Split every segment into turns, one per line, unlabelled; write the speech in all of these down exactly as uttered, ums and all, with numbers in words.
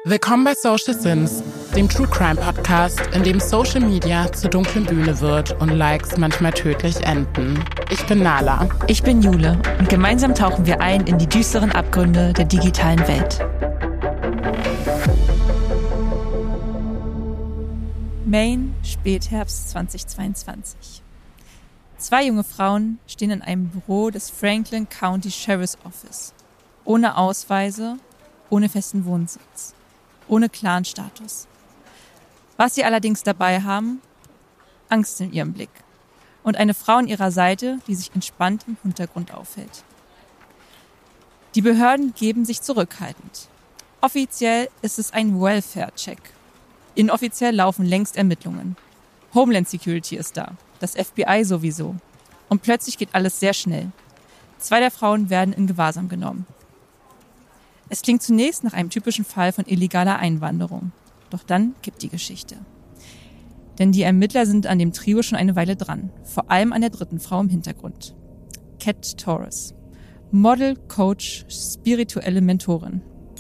Willkommen bei Social Sins, dem True Crime Podcast, in dem Social Media zur dunklen Bühne wird und Likes manchmal tödlich enden. Ich bin Nala.
Ich bin Jule und gemeinsam tauchen wir ein in die düsteren Abgründe der digitalen Welt. Maine, Spätherbst zweitausendzweiundzwanzig. Zwei junge Frauen stehen in einem Büro des Franklin County Sheriff's Office. Ohne Ausweise, ohne festen Wohnsitz, ohne klaren Status. Was sie allerdings dabei haben, Angst in ihrem Blick und eine Frau an ihrer Seite, die sich entspannt im Hintergrund aufhält. Die Behörden geben sich zurückhaltend. Offiziell ist es ein Welfare-Check. Inoffiziell laufen längst Ermittlungen. Homeland Security ist da, das F B I sowieso. Und plötzlich geht alles sehr schnell. Zwei der Frauen werden in Gewahrsam genommen. Es klingt zunächst nach einem typischen Fall von illegaler Einwanderung. Doch dann kippt die Geschichte. Denn die Ermittler sind an dem Trio schon eine Weile dran. Vor allem an der dritten Frau im Hintergrund. Kat Torres. Model, Coach, spirituelle Mentorin.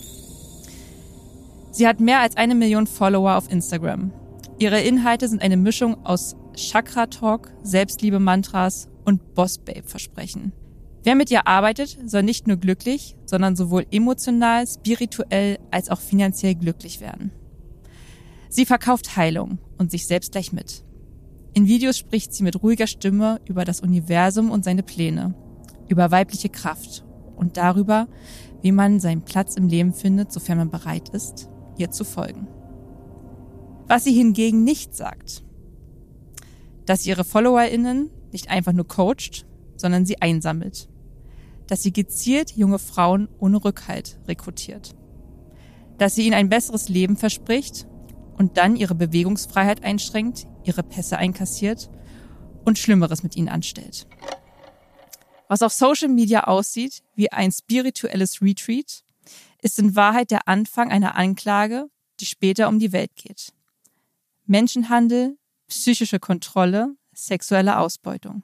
Sie hat mehr als eine Million Follower auf Instagram. Ihre Inhalte sind eine Mischung aus Chakra-Talk, Selbstliebe-Mantras und Boss-Babe-Versprechen. Wer mit ihr arbeitet, soll nicht nur glücklich, sondern sowohl emotional, spirituell als auch finanziell glücklich werden. Sie verkauft Heilung und sich selbst gleich mit. In Videos spricht sie mit ruhiger Stimme über das Universum und seine Pläne, über weibliche Kraft und darüber, wie man seinen Platz im Leben findet, sofern man bereit ist, ihr zu folgen. Was sie hingegen nicht sagt, dass sie ihre FollowerInnen nicht einfach nur coacht, sondern sie einsammelt. Dass sie gezielt junge Frauen ohne Rückhalt rekrutiert. Dass sie ihnen ein besseres Leben verspricht und dann ihre Bewegungsfreiheit einschränkt, ihre Pässe einkassiert und Schlimmeres mit ihnen anstellt. Was auf Social Media aussieht wie ein spirituelles Retreat, ist in Wahrheit der Anfang einer Anklage, die später um die Welt geht. Menschenhandel, psychische Kontrolle, sexuelle Ausbeutung.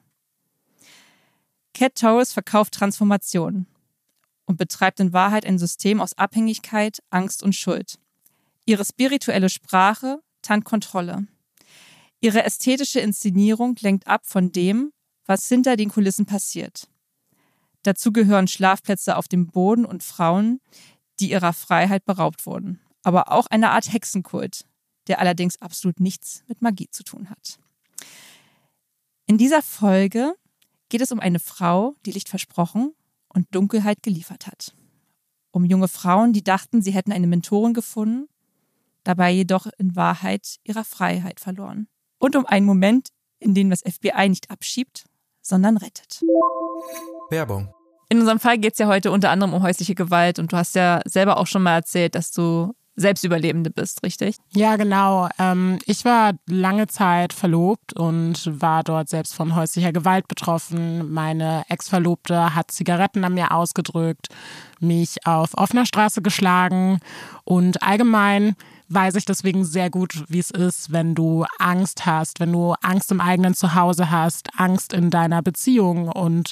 Kat Torres verkauft Transformation und betreibt in Wahrheit ein System aus Abhängigkeit, Angst und Schuld. Ihre spirituelle Sprache tarnt Kontrolle. Ihre ästhetische Inszenierung lenkt ab von dem, was hinter den Kulissen passiert. Dazu gehören Schlafplätze auf dem Boden und Frauen, die ihrer Freiheit beraubt wurden. Aber auch eine Art Hexenkult, der allerdings absolut nichts mit Magie zu tun hat. In dieser Folge geht es um eine Frau, die Licht versprochen und Dunkelheit geliefert hat. Um junge Frauen, die dachten, sie hätten eine Mentorin gefunden, dabei jedoch in Wahrheit ihrer Freiheit verloren. Und um einen Moment, in dem das F B I nicht abschiebt, sondern rettet.
Werbung.
In unserem Fall geht es ja heute unter anderem um häusliche Gewalt und du hast ja selber auch schon mal erzählt, dass du Selbstüberlebende bist, richtig?
Ja, genau. Ähm, ich war lange Zeit verlobt und war dort selbst von häuslicher Gewalt betroffen. Meine Ex-Verlobte hat Zigaretten an mir ausgedrückt, mich auf offener Straße geschlagen und allgemein weiß ich deswegen sehr gut, wie es ist, wenn du Angst hast, wenn du Angst im eigenen Zuhause hast, Angst in deiner Beziehung und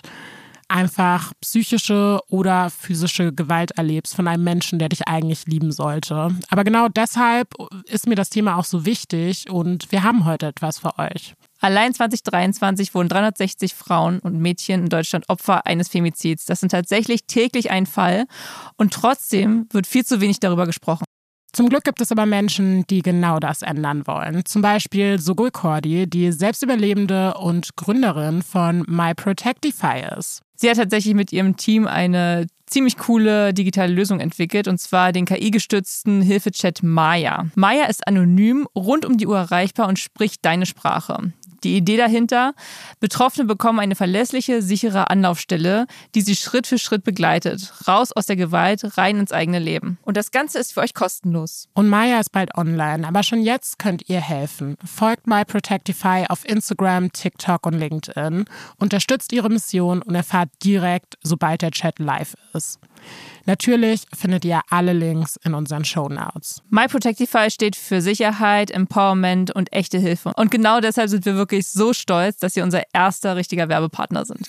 einfach psychische oder physische Gewalt erlebst von einem Menschen, der dich eigentlich lieben sollte. Aber genau deshalb ist mir das Thema auch so wichtig und wir haben heute etwas für euch.
Allein zwanzig dreiundzwanzig wurden dreihundertsechzig Frauen und Mädchen in Deutschland Opfer eines Femizids. Das sind tatsächlich täglich ein Fall und trotzdem wird viel zu wenig darüber gesprochen.
Zum Glück gibt es aber Menschen, die genau das ändern wollen. Zum Beispiel Sogol Kordi, die Selbstüberlebende und Gründerin von MyProtectify ist.
Sie hat tatsächlich mit ihrem Team eine ziemlich coole digitale Lösung entwickelt, und zwar den K I-gestützten Hilfechat Maya. Maya ist anonym, rund um die Uhr erreichbar und spricht deine Sprache. Die Idee dahinter: Betroffene bekommen eine verlässliche, sichere Anlaufstelle, die sie Schritt für Schritt begleitet. Raus aus der Gewalt, rein ins eigene Leben. Und das Ganze ist für euch kostenlos.
Und Maya ist bald online, aber schon jetzt könnt ihr helfen. Folgt MyProtectify auf Instagram, TikTok und LinkedIn. Unterstützt ihre Mission und erfahrt direkt, sobald der Chat live ist. Natürlich findet ihr alle Links in unseren Shownotes.
MyProtectify steht für Sicherheit, Empowerment und echte Hilfe. Und genau deshalb sind wir wirklich so stolz, dass sie unser erster richtiger Werbepartner sind.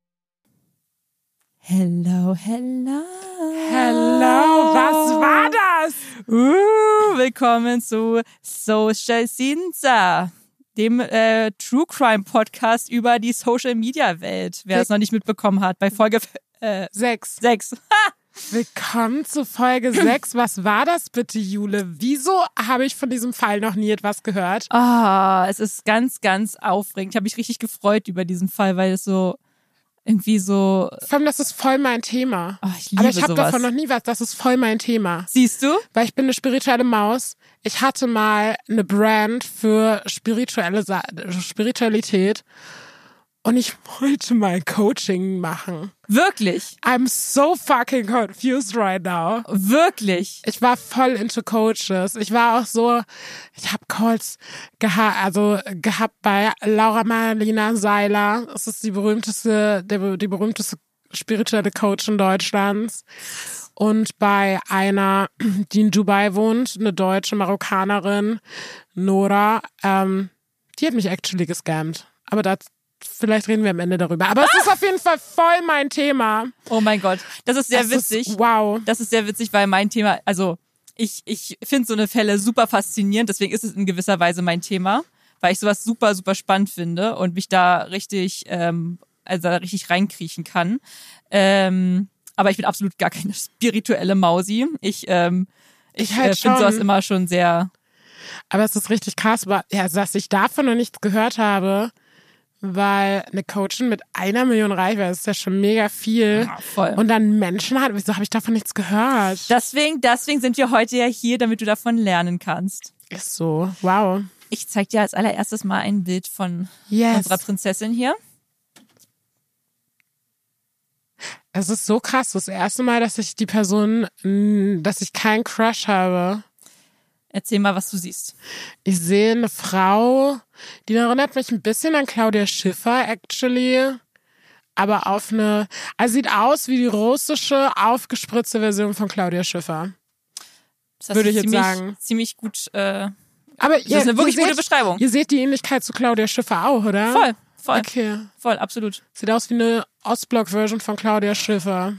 Hello, hello. Hello, was war was?
Uh, willkommen zu Social Cinza, dem äh, True Crime Podcast über die Social Media Welt. Wer es noch nicht mitbekommen hat, bei Folge äh,
sechs.
sechs.
Willkommen zu Folge sechs. Was war das bitte, Jule? Wieso habe ich von diesem Fall noch nie etwas gehört?
Ah, es ist ganz, ganz aufregend. Ich habe mich richtig gefreut über diesen Fall, weil es so irgendwie so...
Vor allem, das ist voll mein Thema.
Oh, ich liebe
Aber ich habe
sowas.
davon noch nie was. Das ist voll mein Thema.
Siehst du?
Weil ich bin eine spirituelle Maus. Ich hatte mal eine Brand für spirituelle Sa- Spiritualität und ich wollte mal Coaching machen.
Wirklich?
I'm so fucking confused right now.
Wirklich?
Ich war voll into Coaches. Ich war auch so, ich habe Calls geha- also gehabt bei Laura Marlina Seiler. Das ist die berühmteste, der, die berühmteste spirituelle Coachin Deutschlands. Und bei einer, die in Dubai wohnt, eine deutsche Marokkanerin, Nora, ähm, die hat mich actually gescammt. Aber das, vielleicht reden wir am Ende darüber. Aber es ist auf jeden Fall voll mein Thema.
Oh mein Gott, das ist sehr
Das
witzig.
Ist, wow.
Das ist sehr witzig, weil mein Thema, also ich, ich finde so eine Fälle super faszinierend, deswegen ist es in gewisser Weise mein Thema, weil ich sowas super, super spannend finde und mich da richtig, ähm, also da richtig reinkriechen kann. Ähm, aber ich bin absolut gar keine spirituelle Mausi. Ich, ähm, ich,
Ich halt
äh, finde
schon.
sowas immer schon sehr...
Aber es ist richtig krass, aber ja, dass ich davon noch nichts gehört habe, weil eine Coachin mit einer Million Reichweite ist ja schon mega viel.
Ja, voll.
Und dann Menschen hat, wieso habe ich davon nichts gehört?
Deswegen, deswegen sind wir heute ja hier, damit du davon lernen kannst.
Ist so, wow.
Ich zeig dir als allererstes mal ein Bild von
Yes.
unserer Prinzessin hier.
Es ist so krass, das erste Mal, dass ich die Person, mh, dass ich keinen Crush habe.
Erzähl mal, was du siehst.
Ich sehe eine Frau, die erinnert mich ein bisschen an Claudia Schiffer, actually. Aber auf eine, also sieht aus wie die russische, aufgespritzte Version von Claudia Schiffer.
Das hast
Würde
du
ich jetzt
ziemlich,
sagen.
Ziemlich gut. Äh,
Aber
das ist eine wirklich
ihr
gute
seht,
Beschreibung.
Ihr seht die Ähnlichkeit zu Claudia Schiffer auch, oder?
Voll, voll,
Okay.
voll, absolut.
Sieht aus wie eine Ostblock-Version von Claudia Schiffer.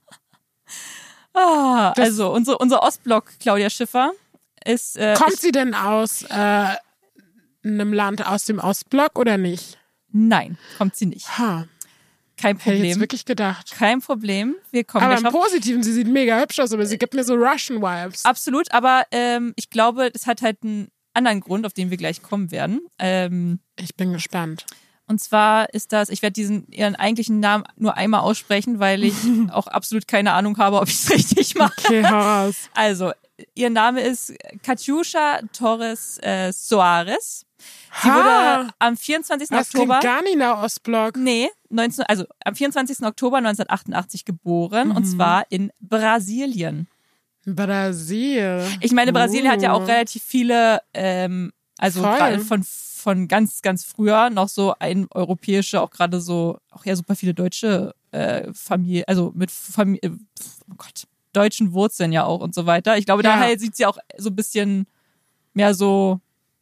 Ah,
Das-
also unsere, unser Ostblock Claudia Schiffer ist. Äh,
Kommt
ich,
sie denn aus äh, einem Land aus dem Ostblock oder nicht?
nein, kommt sie nicht.
Ha,
Kein
hätte ich jetzt
Problem.
wirklich gedacht.
Kein Problem. Wir kommen
Aber
gleich
im
drauf.
Positiven, sie sieht mega hübsch aus, aber sie gibt mir so Russian-Vibes.
Absolut, aber ähm, ich glaube, das hat halt einen anderen Grund, auf den wir gleich kommen werden. Ähm,
Ich bin gespannt.
Und zwar ist das, ich werde diesen ihren eigentlichen Namen nur einmal aussprechen, weil ich auch absolut keine Ahnung habe, ob ich es richtig mache.
Okay, hau raus.
Also, ihr Name ist Katyusha Torres äh, Soares. Sie
Ha!
wurde am vierundzwanzigsten
Das klingt
Oktober,
gar nicht nach Ostblock.
nee, neunzehn, also am vierundzwanzigsten Oktober neunzehnhundertachtundachtzig geboren
Mhm.
und zwar in Brasilien.
Brasil.
Ich meine, Brasilien hat ja auch
Uh.
relativ viele, ähm, also
Voll.
gerade von von ganz, ganz früher noch so ein europäische, auch gerade so, auch ja super viele deutsche äh, Familie, also mit Familie, oh Gott, deutschen Wurzeln ja auch und so weiter. Ich glaube,
Ja.
daher sieht sie auch so ein bisschen mehr so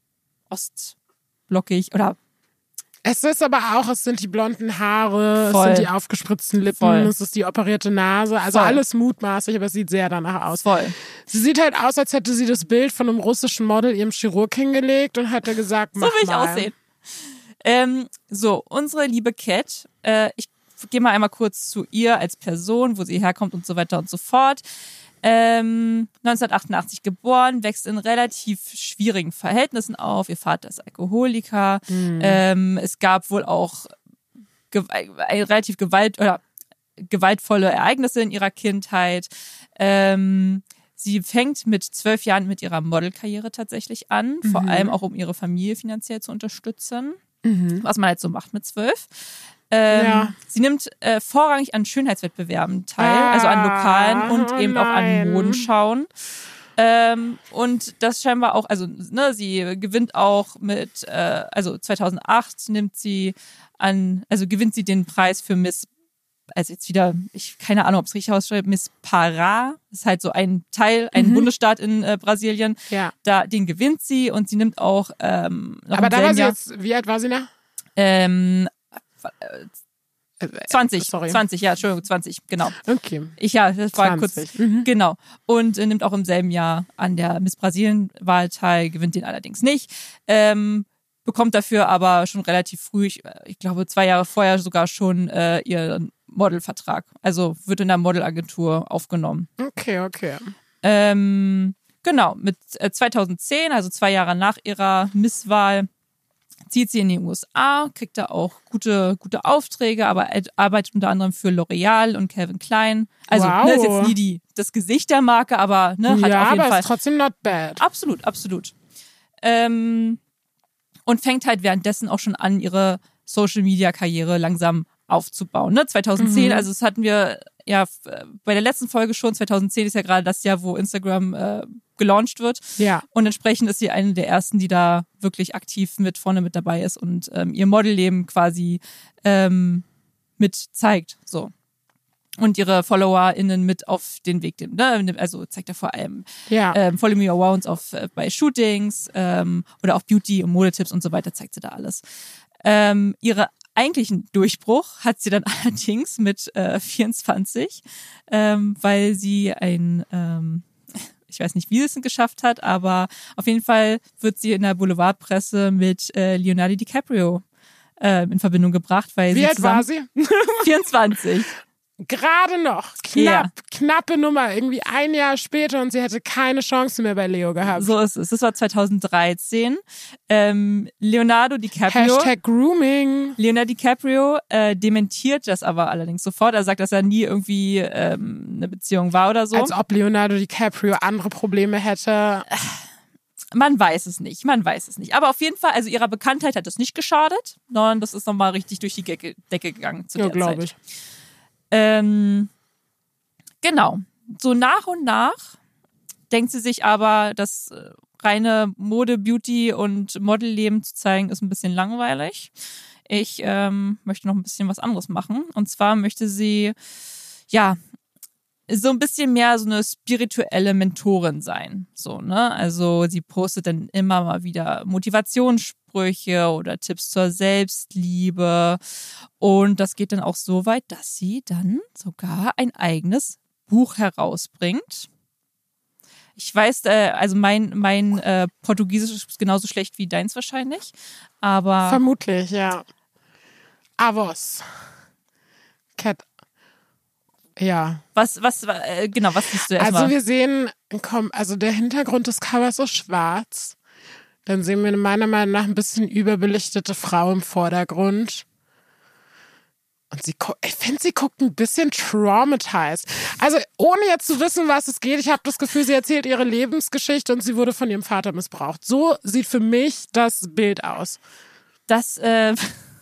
ostblockig oder
Es ist aber auch, es sind die blonden Haare,
Voll.
es sind die aufgespritzten Lippen,
Voll.
es ist die operierte Nase. Also
Voll.
alles mutmaßlich, aber es sieht sehr danach aus.
voll.
Sie sieht halt aus, als hätte sie das Bild von einem russischen Model ihrem Chirurg hingelegt und hätte gesagt,
So
mach
will ich
mal.
aussehen. Ähm, so, unsere liebe Cat, äh, ich gehe mal einmal kurz zu ihr als Person, wo sie herkommt und so weiter und so fort. Ähm, neunzehnhundertachtundachtzig geboren, wächst in relativ schwierigen Verhältnissen auf. Ihr Vater ist Alkoholiker. Ähm, es gab wohl auch ge äh, relativ gewalt oder gewaltvolle Ereignisse in ihrer Kindheit. Ähm, sie fängt mit zwölf Jahren mit ihrer Modelkarriere tatsächlich an, vor allem auch um ihre Familie finanziell zu unterstützen, was man halt so macht mit zwölf. Ähm,
Ja.
Sie nimmt äh, vorrangig an Schönheitswettbewerben teil,
Ah,
also an lokalen und
oh
eben auch an
nein.
Modenschauen. Ähm, und das scheinbar auch, also ne, sie gewinnt auch mit, äh, also zweitausendacht nimmt sie an, also gewinnt sie den Preis für Miss, also jetzt wieder, ich keine Ahnung, ob es richtig ausschreibt, Miss Pará, ist halt so ein Teil, ein
Mhm.
Bundesstaat in äh, Brasilien.
Ja.
Da, den gewinnt sie und sie nimmt auch ähm, noch
Aber
im
da war
selben
sie
Jahr,
jetzt, wie alt war sie noch?
ähm,
Äh,
zwanzig,
sorry.
zwanzig, ja, Entschuldigung, zwanzig, genau.
Okay.
Ich, ja, das war
zwanzig.
kurz,
Mhm.
genau. Und äh, nimmt auch im selben Jahr an der Miss Brasilien-Wahl teil, gewinnt den allerdings nicht. Ähm, bekommt dafür aber schon relativ früh, ich, ich glaube zwei Jahre vorher sogar schon äh, ihren Modelvertrag. Also wird in der Modelagentur aufgenommen.
Okay, okay.
Ähm, genau, mit äh, zweitausendzehn, also zwei Jahre nach ihrer Misswahl, zieht sie in die U S A, kriegt da auch gute, gute Aufträge, aber arbeitet unter anderem für L'Oreal und Calvin Klein. Also
Wow.
ne, ist jetzt nie die, das Gesicht der Marke, aber ne, hat
ja,
auf jeden
aber
Fall.
ist trotzdem not bad.
Absolut, absolut. Ähm, und fängt halt währenddessen auch schon an, ihre Social-Media-Karriere langsam aufzubauen. Ne? zweitausendzehn, mhm. also das hatten wir ja bei der letzten Folge schon, zweitausendzehn ist ja gerade das Jahr, wo Instagram äh, gelauncht wird.
Ja.
Und entsprechend ist sie eine der ersten, die da wirklich aktiv mit vorne mit dabei ist und ähm, ihr Modelleben quasi ähm, mit zeigt. So. Und ihre FollowerInnen mit auf den Weg, ne? Also zeigt er vor allem
ja.
ähm, Follow Me Around auf, äh, bei Shootings ähm, oder auch Beauty- und Modetipps und so weiter, zeigt sie da alles. Ähm, ihre eigentlichen Durchbruch hat sie dann allerdings mit äh, vierundzwanzig, ähm, weil sie ein, ähm, ich weiß nicht, wie sie es geschafft hat, aber auf jeden Fall wird sie in der Boulevardpresse mit äh, Leonardo DiCaprio äh, in Verbindung gebracht, weil
wie
sie
alt war sie?
vierundzwanzig.
Gerade noch. Knapp,
Ja.
knappe Nummer. Irgendwie ein Jahr später und sie hätte keine Chance mehr bei Leo gehabt.
So ist es. Das war zweitausenddreizehn. Ähm, Leonardo DiCaprio.
Hashtag Grooming.
Leonardo DiCaprio äh, dementiert das aber allerdings sofort. Er sagt, dass er nie irgendwie ähm, eine Beziehung war oder so.
Als ob Leonardo DiCaprio andere Probleme hätte.
Man weiß es nicht, man weiß es nicht. Aber auf jeden Fall, also ihrer Bekanntheit hat das nicht geschadet, sondern das ist nochmal richtig durch die Decke, Decke gegangen zu
ja,
der Zeit.
glaube ich.
Ähm, genau. So nach und nach denkt sie sich aber, das reine Mode, Beauty und Modelleben zu zeigen, ist ein bisschen langweilig. Ich ähm, möchte noch ein bisschen was anderes machen. Und zwar möchte sie, ja, so ein bisschen mehr so eine spirituelle Mentorin sein. So, ne? Also sie postet dann immer mal wieder Motivationssprüche oder Tipps zur Selbstliebe. Und das geht dann auch so weit, dass sie dann sogar ein eigenes Buch herausbringt. Ich weiß, äh, also mein, mein äh, Portugiesisch ist genauso schlecht wie deins wahrscheinlich. Aber
vermutlich, ja. Avos. Cat. Ja.
Was, was, äh, genau, was siehst du erstmal?
Also wir sehen, komm, also der Hintergrund des Covers ist schwarz. Dann sehen wir meiner Meinung nach ein bisschen überbelichtete Frau im Vordergrund. Und sie, ich finde, sie guckt ein bisschen traumatized. Also ohne jetzt zu wissen, was es geht, ich habe das Gefühl, sie erzählt ihre Lebensgeschichte und sie wurde von ihrem Vater missbraucht. So sieht für mich das Bild aus.
Das, äh...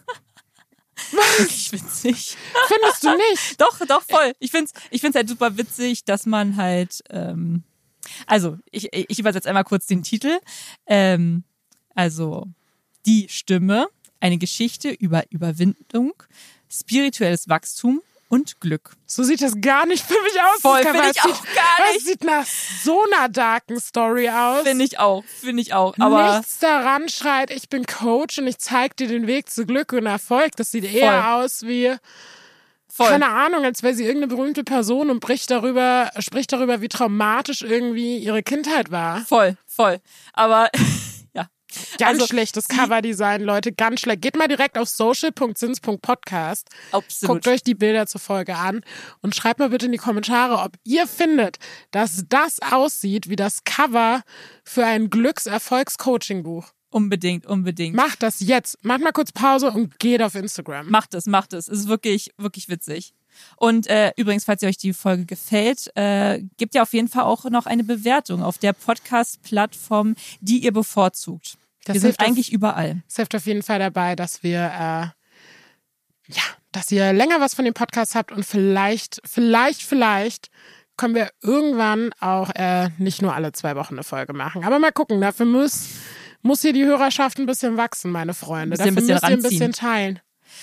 Wirklich witzig.
Findest du nicht?
Doch, doch, voll. Ich find's, ich find's halt super witzig, dass man halt, ähm, also ich, ich übersetze einmal kurz den Titel. Ähm, also die Stimme, eine Geschichte über Überwindung, spirituelles Wachstum und Glück.
So sieht das gar nicht für mich aus.
Voll, finde ich auch gar nicht.
Das sieht nach so einer darken Story aus.
Finde ich auch, finde ich auch. Aber
nichts daran schreit, ich bin Coach und ich zeig dir den Weg zu Glück und Erfolg. Das sieht eher
Voll.
aus wie,
Voll.
keine Ahnung, als wäre sie irgendeine berühmte Person und bricht darüber, spricht darüber, wie traumatisch irgendwie ihre Kindheit war.
Voll, voll. Aber
Ganz
also,
schlechtes Coverdesign, Leute, ganz schlecht. Geht mal direkt auf social punkt sins punkt podcast.
Absolut.
Guckt euch die Bilder zur Folge an und schreibt mal bitte in die Kommentare, ob ihr findet, dass das aussieht wie das Cover für ein Glückserfolgs-Coaching-Buch.
Unbedingt, unbedingt.
Macht das jetzt. Macht mal kurz Pause und geht auf Instagram.
Macht es, macht es. Es ist wirklich, wirklich witzig. Und äh, übrigens, falls ihr euch die Folge gefällt, äh, gebt ihr auf jeden Fall auch noch eine Bewertung auf der Podcast-Plattform, die ihr bevorzugt.
Das
wir sind
hilft
eigentlich
auf,
überall.
Es hilft auf jeden Fall dabei, dass wir, äh, ja, dass ihr länger was von dem Podcast habt und vielleicht, vielleicht, vielleicht können wir irgendwann auch äh, nicht nur alle zwei Wochen eine Folge machen. Aber mal gucken, dafür muss, muss hier die Hörerschaft ein bisschen wachsen, meine Freunde.
Ein bisschen,
dafür
bisschen
müsst ihr ein bisschen teilen.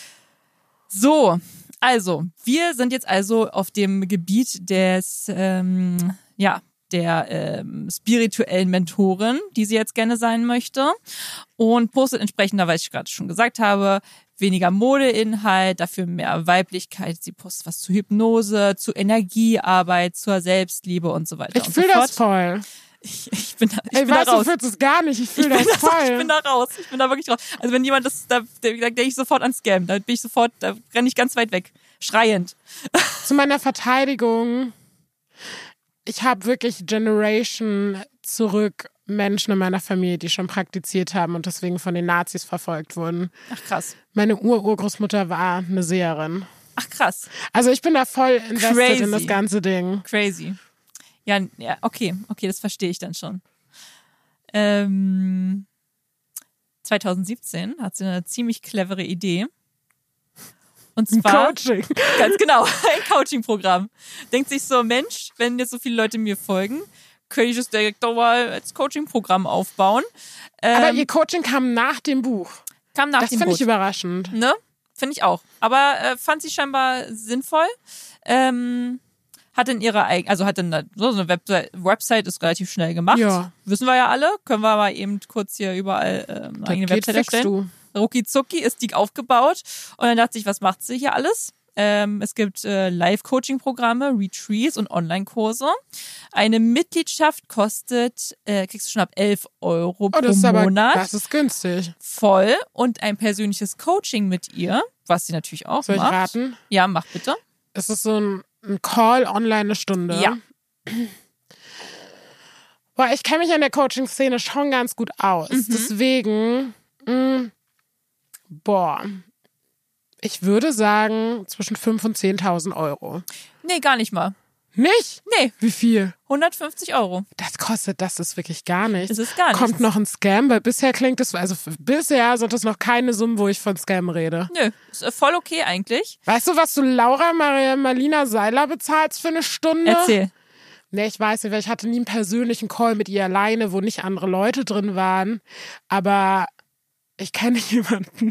So, also, wir sind jetzt also auf dem Gebiet des, ähm, ja, der ähm, spirituellen Mentorin, die sie jetzt gerne sein möchte und postet entsprechend, weil ich gerade schon gesagt habe, weniger Modeinhalt, dafür mehr Weiblichkeit. Sie postet was zu Hypnose, zu Energiearbeit, zur Selbstliebe und so weiter
Ich
und so
fühle
fort.
das voll.
Ich, ich bin da, ich
Ey,
bin
weißt
da
du,
raus.
du fühlst es gar nicht. Ich fühle
Ich bin,
das
da,
voll.
ich bin da raus. Ich bin da wirklich raus. Also wenn jemand das, da, da, da denke ich sofort an Scam. Da bin ich sofort, da renne ich ganz weit weg. Schreiend.
Zu meiner Verteidigung. Ich habe wirklich Generation zurück Menschen in meiner Familie, die schon praktiziert haben und deswegen von den Nazis verfolgt wurden.
Ach krass.
Meine Ur-Urgroßmutter war eine Seherin.
Ach krass.
Also ich bin da voll invested
Crazy.
in das ganze Ding.
Crazy. Ja, ja, okay. Okay, das verstehe ich dann schon. Ähm, zwanzig siebzehn hat sie eine ziemlich clevere Idee. Und
Ein
zwar,
Coaching.
ganz genau, ein Coaching-Programm. Denkt sich so, Mensch, wenn jetzt so viele Leute mir folgen, könnte ich das direkt doch mal als Coaching-Programm aufbauen. Ähm,
Aber ihr Coaching kam nach dem Buch.
kam nach
Das
dem
finde
Buch.
ich überraschend.
Ne? Finde ich auch. Aber äh, fand sie scheinbar sinnvoll. Ähm, hat in ihrer eigenen, also hat dann so eine Website, Website ist relativ schnell gemacht.
Ja.
Wissen wir ja alle. Können wir aber eben kurz hier überall äh, eine
Das
eigene
geht
Website
fix,
erstellen.
du.
Rucki zucki ist die aufgebaut. Und dann dachte ich, was macht sie hier alles? Ähm, es gibt äh, Live-Coaching-Programme, Retreats und Online-Kurse. Eine Mitgliedschaft kostet, äh, kriegst du schon ab elf Euro
Oh,
pro
das ist aber,
Monat.
das ist günstig.
Voll. Und ein persönliches Coaching mit ihr, was sie natürlich auch
Soll ich
macht.
raten?
Ja, mach bitte.
Es ist so ein, ein Call online eine Stunde.
Ja.
Boah, ich kenne mich in der Coaching-Szene schon ganz gut aus.
Mhm.
Deswegen, mh, boah, ich würde sagen zwischen fünftausend und zehntausend Euro.
Nee, gar nicht mal.
Nicht?
Nee,
Wie viel?
hundertfünfzig Euro.
Das kostet, das ist wirklich gar nichts.
Das ist gar nichts.
Kommt noch ein Scam, weil bisher klingt es, also f- bisher sind das noch keine Summen, wo ich von Scam rede.
Nö, ist äh, voll okay eigentlich.
Weißt du, was du Laura Maria Marlina Seiler bezahlst für eine Stunde?
Erzähl.
Nee, ich weiß nicht, weil ich hatte nie einen persönlichen Call mit ihr alleine, wo nicht andere Leute drin waren. Aber ich kenne jemanden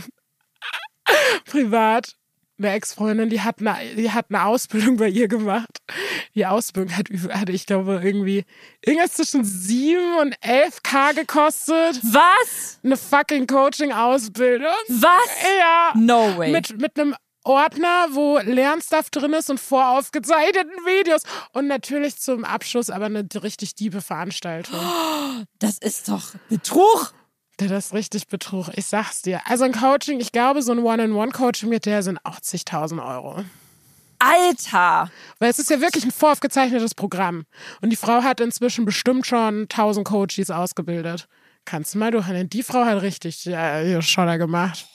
privat, eine Ex-Freundin, die hat eine, die hat eine Ausbildung bei ihr gemacht. Die Ausbildung hat, über- hatte ich glaube, irgendwie irgendwas zwischen sieben und elf K gekostet.
Was?
Eine fucking Coaching-Ausbildung.
Was?
Ja.
No way.
Mit, mit einem Ordner, wo Lernstuff drin ist und voraufgezeichneten Videos. Und natürlich zum Abschluss aber eine richtig diebe Veranstaltung.
Das ist doch Betrug.
Das ist richtig Betrug, ich sag's dir. Also ein Coaching, ich glaube, so ein One-on-One-Coaching mit der sind auch zigtausend Euro.
Alter.
Weil es ist ja wirklich ein voraufgezeichnetes Programm. Und die Frau hat inzwischen bestimmt schon tausend Coaches ausgebildet. Kannst du mal durchhalten. Die Frau hat richtig ja, ihr Schotter gemacht.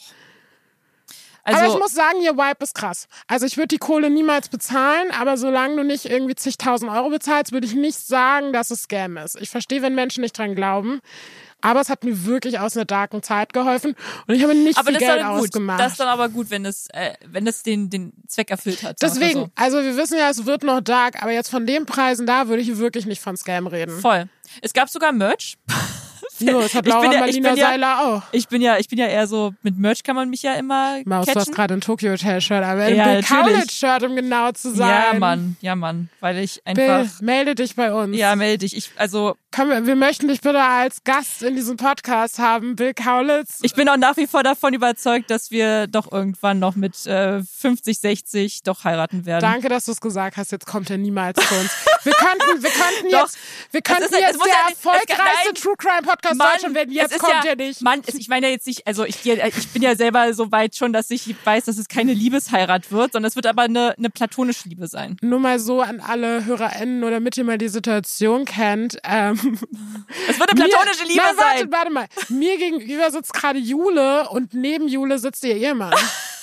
Also,
aber ich muss sagen, ihr Vibe ist krass. Also ich würde die Kohle niemals bezahlen, aber solange du nicht irgendwie zigtausend Euro bezahlst, würde ich nicht sagen, dass es Scam ist. Ich verstehe, wenn Menschen nicht dran glauben, aber es hat mir wirklich aus einer darken Zeit geholfen und ich habe nicht
aber
viel
das ist
Geld
dann gut.
ausgemacht.
Das ist dann aber gut, wenn es, äh, wenn es den, den Zweck erfüllt hat. sagen wir
Deswegen,
so.
also wir wissen ja, es wird noch dark, aber jetzt von den Preisen da würde ich wirklich nicht von Scam reden.
Voll. Es gab sogar Merch.
Ja, das hat
Ich
Laura
bin ja- ich
Marlina
bin ja-
Seiler auch.
Ich bin ja, ich bin ja eher so, mit Merch kann man mich ja immer
Maus, du hast
catchen.
gerade ein Tokyo Hotel Shirt, aber ein
Ja,
Bill
natürlich.
Kaulitz Shirt, um genau zu sein.
Ja, Mann, ja, Mann. Weil ich
Bill,
einfach,
melde dich bei uns.
ja, melde dich. Ich, also,
Komm, wir möchten dich bitte als Gast in diesem Podcast haben, Bill Kaulitz.
ich bin auch nach wie vor davon überzeugt, dass wir doch irgendwann noch mit äh, fünfzig, sechzig doch heiraten werden.
Danke, dass du es gesagt hast. Jetzt kommt er niemals zu uns. Wir könnten, wir könnten
Doch.
jetzt, wir könnten
ist- es
jetzt
muss
der
ja nicht- es kann-
erfolgreichste
nein.
True Crime Podcast
Mann,
Deutschland werden.
es
Jetzt
ist
kommt
ja,
er nicht.
Mann, es, ich meine ja jetzt nicht, also ich, ich bin ja selber so weit schon, dass ich weiß, dass es keine Liebesheirat wird, sondern es wird aber eine, eine platonische Liebe sein.
Nur mal so an alle HörerInnen oder mit ihr mal die Situation kennt. Ähm,
Es wird eine platonische Liebe
nein, warte,
sein.
warte mal. Mir gegenüber sitzt gerade Jule und neben Jule sitzt ihr Ehemann.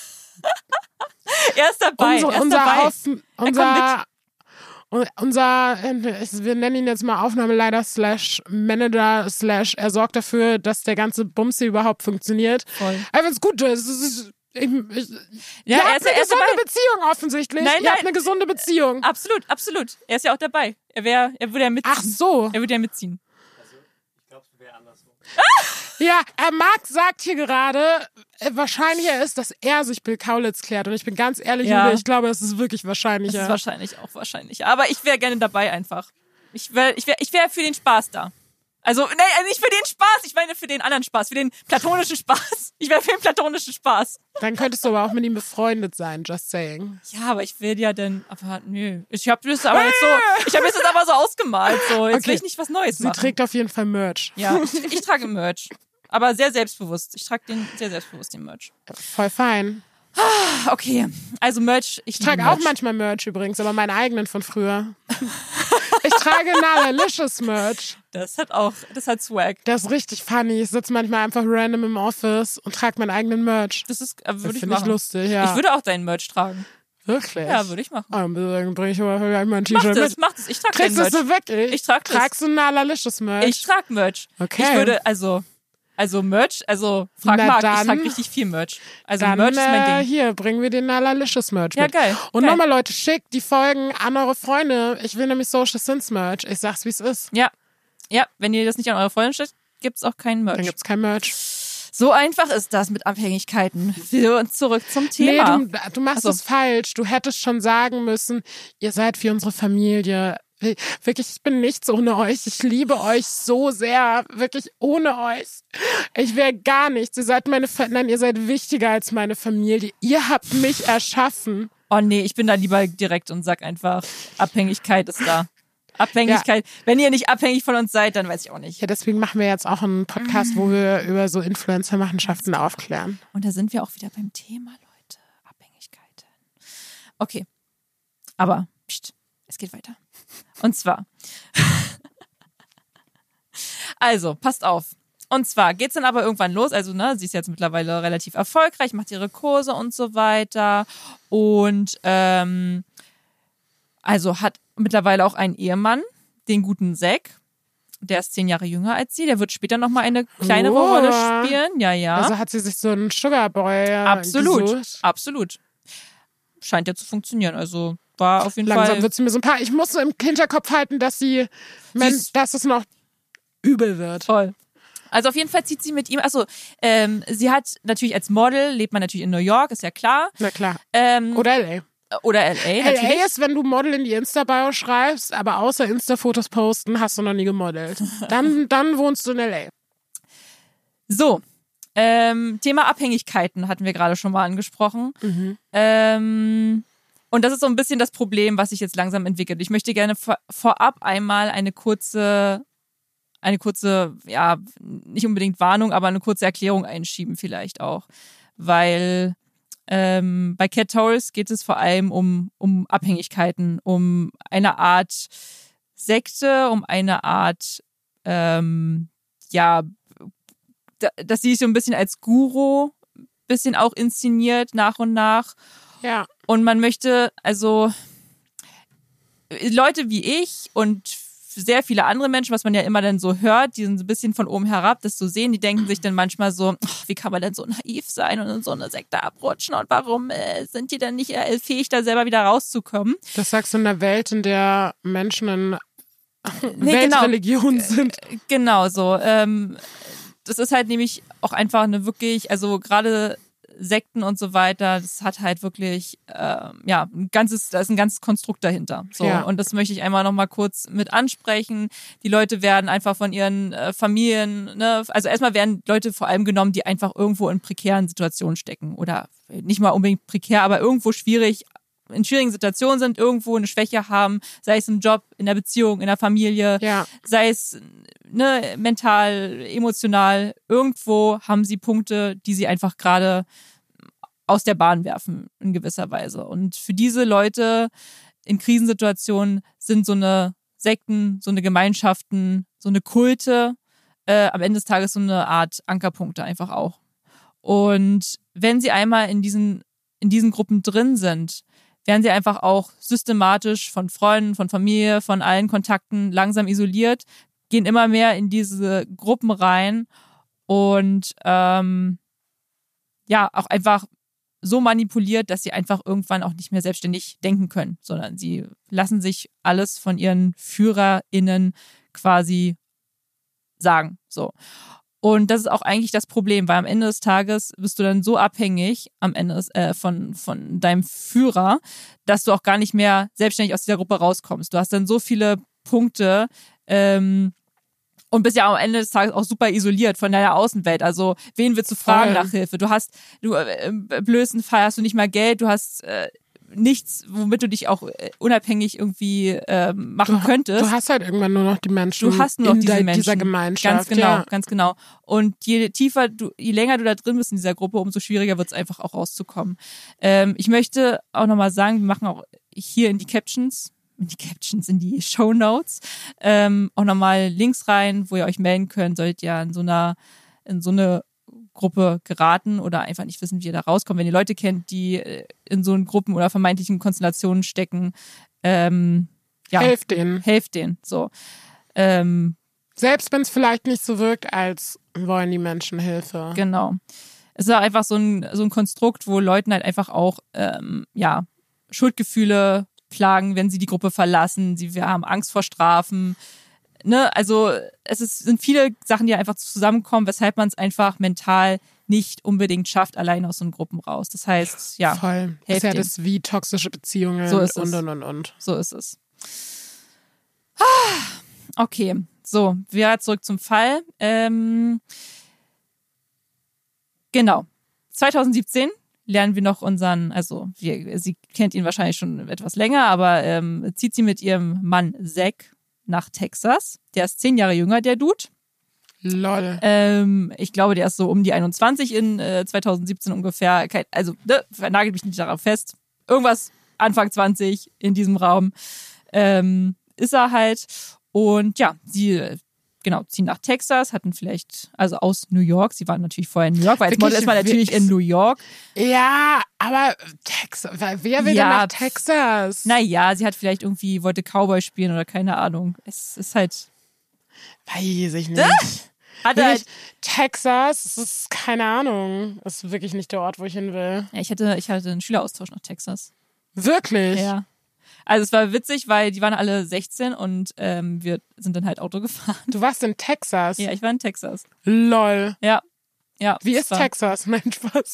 Er ist dabei,
Unser,
er ist
unser,
dabei.
Auf, unser, un- unser, äh, wir nennen ihn jetzt mal Aufnahmeleiter slash Manager slash er sorgt dafür, dass der ganze Bums hier überhaupt funktioniert.
Voll.
Aber wenn es gut ist, es ist ich, ich,
Ja,
ihr
er
habt
ist-
eine
er ist
gesunde
dabei.
Beziehung offensichtlich.
Nein,
ihr habt
nein.
eine gesunde Beziehung.
Absolut, absolut. Er ist ja auch dabei. Er wäre, er würde ja mitziehen.
Ach so.
Er würde ja mitziehen.
Ja, äh, Marc sagt hier gerade, äh, wahrscheinlicher ist, dass er sich Bill Kaulitz klärt. Und ich bin ganz ehrlich,
Ja.
Jule, ich glaube, es ist wirklich
Das
wahrscheinlicher.
ist wahrscheinlich auch wahrscheinlich. Aber ich wäre gerne dabei einfach. Ich wäre ich wär, ich wär für den Spaß da. Also, nein, nicht für den Spaß, ich meine für den anderen Spaß, für den platonischen Spaß. Ich wäre für den platonischen Spaß.
Dann könntest du aber auch mit ihm befreundet sein, just saying.
Ja, aber ich will ja dann, aber nö. Ich habe das aber jetzt so, ich habe das aber so ausgemalt, so. Jetzt
Okay.
will ich nicht was Neues
Sie
machen.
trägt auf jeden Fall Merch.
Ja, ich, ich trage Merch. Aber sehr selbstbewusst. Ich trage den sehr selbstbewusst, den Merch.
Voll fein.
Okay, also Merch. Ich,
Ich trage
liebe
auch
Merch.
manchmal Merch übrigens, aber meinen eigenen von früher. Ich trage Nalalicious Merch.
Das hat auch, das hat Swag.
Das ist richtig funny. Ich sitze manchmal einfach random im Office und trage meinen eigenen Merch.
Das ist, äh,
Das
würde ich
finde ich
machen.
lustig, ja.
Ich würde auch deinen Merch tragen.
Wirklich?
Ja, würde ich machen.
Ah, dann bringe ich aber gleich mal ein
Mach
T-Shirt
das,
mit.
mach das. Ich trage deinen
Trägst du
Merch.
das so wirklich?
Ich trag das.
Tragst du Nalalicious Merch?
Ich trage Merch.
Okay.
Ich würde, also, also Merch, also, frag
Na
Marc,
dann-
ich trage richtig viel Merch. Also
Dann
Merch ist mein
äh,
Ding.
hier, bringen wir den Nalalicious Merch
Ja,
mit.
geil.
Und
geil.
nochmal, Leute, schickt die Folgen an eure Freunde. Ich will nämlich Social Sins Merch. Ich sag's, wie es ist.
Ja. Ja, wenn ihr das nicht an eure Freunde stellt, gibt's auch keinen Merch.
Dann gibt's kein Merch.
So einfach ist das mit Abhängigkeiten. Wir uns zurück zum Thema.
Nee, du, du machst
Ach so.
es falsch. Du hättest schon sagen müssen, ihr seid für unsere Familie. Wirklich, ich bin nichts ohne euch. Ich liebe euch so sehr. Wirklich ohne euch. Ich wäre gar nichts. Ihr seid meine, Fa- nein, ihr seid wichtiger als meine Familie. Ihr habt mich erschaffen.
Oh nee, ich bin da lieber direkt und sag einfach, Abhängigkeit ist da. Abhängigkeit. Wenn ihr nicht abhängig von uns seid, dann weiß ich auch nicht.
Ja, deswegen machen wir jetzt auch einen Podcast, wo wir über so Influencer-Machenschaften aufklären.
Und da sind wir auch wieder beim Thema, Leute. Abhängigkeiten. Okay. Aber, pst, es geht weiter. Und zwar. Also, passt auf. Und zwar geht's dann aber irgendwann los. Also, ne, sie ist jetzt mittlerweile relativ erfolgreich, macht ihre Kurse und so weiter. Und, ähm, also hat mittlerweile auch einen Ehemann, den guten Zack. Der ist zehn Jahre jünger als sie. Der wird später nochmal eine kleinere
Oh.
Rolle spielen. Ja, ja.
Also hat sie sich so einen Sugarboy äh,
Absolut,
gesucht.
absolut. Scheint ja zu funktionieren. Also war auf jeden
Langsam
Fall.
wird sie mir so ein paar. Ich muss so im Hinterkopf halten, dass sie, wenn,
ist-
dass es noch übel wird.
Voll. Also auf jeden Fall zieht sie mit ihm. Also ähm, sie hat natürlich als Model lebt man natürlich in New York, ist ja klar.
Na klar.
Ähm,
Oder L A.
oder L A
L
natürlich.
A ist, wenn du Model in die Insta-Bio schreibst, aber außer Insta-Fotos posten, hast du noch nie gemodelt. Dann, dann wohnst du in L A.
So, ähm, Thema Abhängigkeiten hatten wir gerade schon mal angesprochen.
Mhm.
Ähm, und das ist so ein bisschen das Problem, was sich jetzt langsam entwickelt. Ich möchte gerne vor, vorab einmal eine kurze, eine kurze, ja, nicht unbedingt Warnung, aber eine kurze Erklärung einschieben vielleicht auch. Weil ähm, bei Cat Taurus geht es vor allem um, um Abhängigkeiten, um eine Art Sekte, um eine Art, ähm, ja, da- dass sie sich so ein bisschen als Guru bisschen auch inszeniert nach und nach.
Ja.
Und man möchte, also Leute wie ich und sehr viele andere Menschen, was man ja immer dann so hört, die sind so ein bisschen von oben herab, das so sehen, die denken sich dann manchmal so, ach, wie kann man denn so naiv sein und in so eine Sekte abrutschen und warum äh, sind die denn nicht äh, fähig, da selber wieder rauszukommen?
Das sagst du in einer Welt, in der Menschen in
Nee,
Weltreligionen sind.
Genau so. Ähm, das ist halt nämlich auch einfach eine wirklich, also gerade Sekten und so weiter, das hat halt wirklich, äh, ja, ein ganzes, da ist ein ganzes Konstrukt dahinter. So.
Ja.
Und das möchte ich einmal nochmal kurz mit ansprechen. Die Leute werden einfach von ihren äh, Familien, ne, also erstmal werden Leute vor allem genommen, die einfach irgendwo in prekären Situationen stecken. Oder nicht mal unbedingt prekär, aber irgendwo schwierig, in schwierigen Situationen sind, irgendwo eine Schwäche haben, sei es im Job, in der Beziehung, in der Familie,
Ja.
sei es ne, mental, emotional, irgendwo haben sie Punkte, die sie einfach gerade aus der Bahn werfen in gewisser Weise. Und für diese Leute in Krisensituationen sind so eine Sekten, so eine Gemeinschaften, so eine Kulte äh, am Ende des Tages so eine Art Ankerpunkte einfach auch. Und wenn sie einmal in diesen, in diesen Gruppen drin sind, werden sie einfach auch systematisch von Freunden, von Familie, von allen Kontakten langsam isoliert, gehen immer mehr in diese Gruppen rein und ähm, ja, auch einfach so manipuliert, dass sie einfach irgendwann auch nicht mehr selbstständig denken können, sondern sie lassen sich alles von ihren FührerInnen quasi sagen. So. Und das ist auch eigentlich das Problem, weil am Ende des Tages bist du dann so abhängig am Ende des, äh, von, von deinem Führer, dass du auch gar nicht mehr selbstständig aus dieser Gruppe rauskommst. Du hast dann so viele Punkte, ähm, Und bist ja am Ende des Tages auch super isoliert von deiner Außenwelt. Also, wen willst du fragen
Voll.
nach Hilfe? Du hast, du, äh, im blödsten Fall hast du nicht mal Geld, du hast äh, nichts, womit du dich auch äh, unabhängig irgendwie äh, machen
Du,
könntest.
du hast halt irgendwann nur noch die Menschen
Du hast nur noch
in
diese
der,
Menschen.
dieser Gemeinschaft.
Ganz genau,
ja.
ganz genau. Und je tiefer du, je länger du da drin bist in dieser Gruppe, umso schwieriger wird es einfach auch rauszukommen. Ähm, ich möchte auch nochmal sagen, wir machen auch hier in die Captions, in die Captions, in die Shownotes, ähm, auch nochmal Links rein, wo ihr euch melden könnt, solltet ihr in so einer, in so eine Gruppe geraten oder einfach nicht wissen, wie ihr da rauskommt. Wenn ihr Leute kennt, die in so Gruppen oder vermeintlichen Konstellationen stecken, ähm, ja,
Helft denen.
helft denen, so. Ähm,
Selbst wenn es vielleicht nicht so wirkt, als wollen die Menschen Hilfe.
Genau. Es ist auch einfach so ein, so ein Konstrukt, wo Leuten halt einfach auch, ähm, ja, Schuldgefühle plagen, wenn sie die Gruppe verlassen. Sie wir haben Angst vor Strafen. Ne? Also es ist, sind viele Sachen, die einfach zusammenkommen, weshalb man es einfach mental nicht unbedingt schafft, allein aus so einen Gruppen raus. Das heißt, ja,
Voll. Ist
helft
ja
denen.
das wie toxische Beziehungen
So ist
und,
es.
und, und, und.
So ist es. Okay, so, wir zurück zum Fall. Ähm, genau. zwanzig siebzehn lernen wir noch unseren, also wir, sie kennt ihn wahrscheinlich schon etwas länger, aber ähm, zieht sie mit ihrem Mann Zack nach Texas. Der ist zehn Jahre jünger, der Dude.
Lol.
Ähm, ich glaube, der ist so um die einundzwanzig in äh, zwanzig siebzehn ungefähr. Kein, also, ne, nagelt mich nicht darauf fest. Irgendwas Anfang zwanzig in diesem Raum ähm, ist er halt. Und ja, sie genau ziehen nach Texas, hatten vielleicht, also aus New York. Sie waren natürlich vorher in New York, weil als Model
Wirklich,
ist man natürlich in New York.
Ja, aber Texas, wer will
Ja,
denn nach Texas?
Naja, sie hat vielleicht irgendwie, wollte Cowboy spielen oder keine Ahnung. Es ist halt,
Weiß ich nicht.
hat
Will
halt,
ich, Texas, das ist keine Ahnung. Das ist wirklich nicht der Ort, wo ich hin will.
ja, ich hatte, ich hatte einen Schüleraustausch nach Texas.
Wirklich?
Ja. Also es war witzig, weil die waren alle sechzehn und ähm, wir sind dann halt Auto gefahren.
Du warst in Texas?
Ja, ich war in Texas.
Lol.
Ja. Ja.
Wie
es
ist
war
Texas? Nein, Spaß.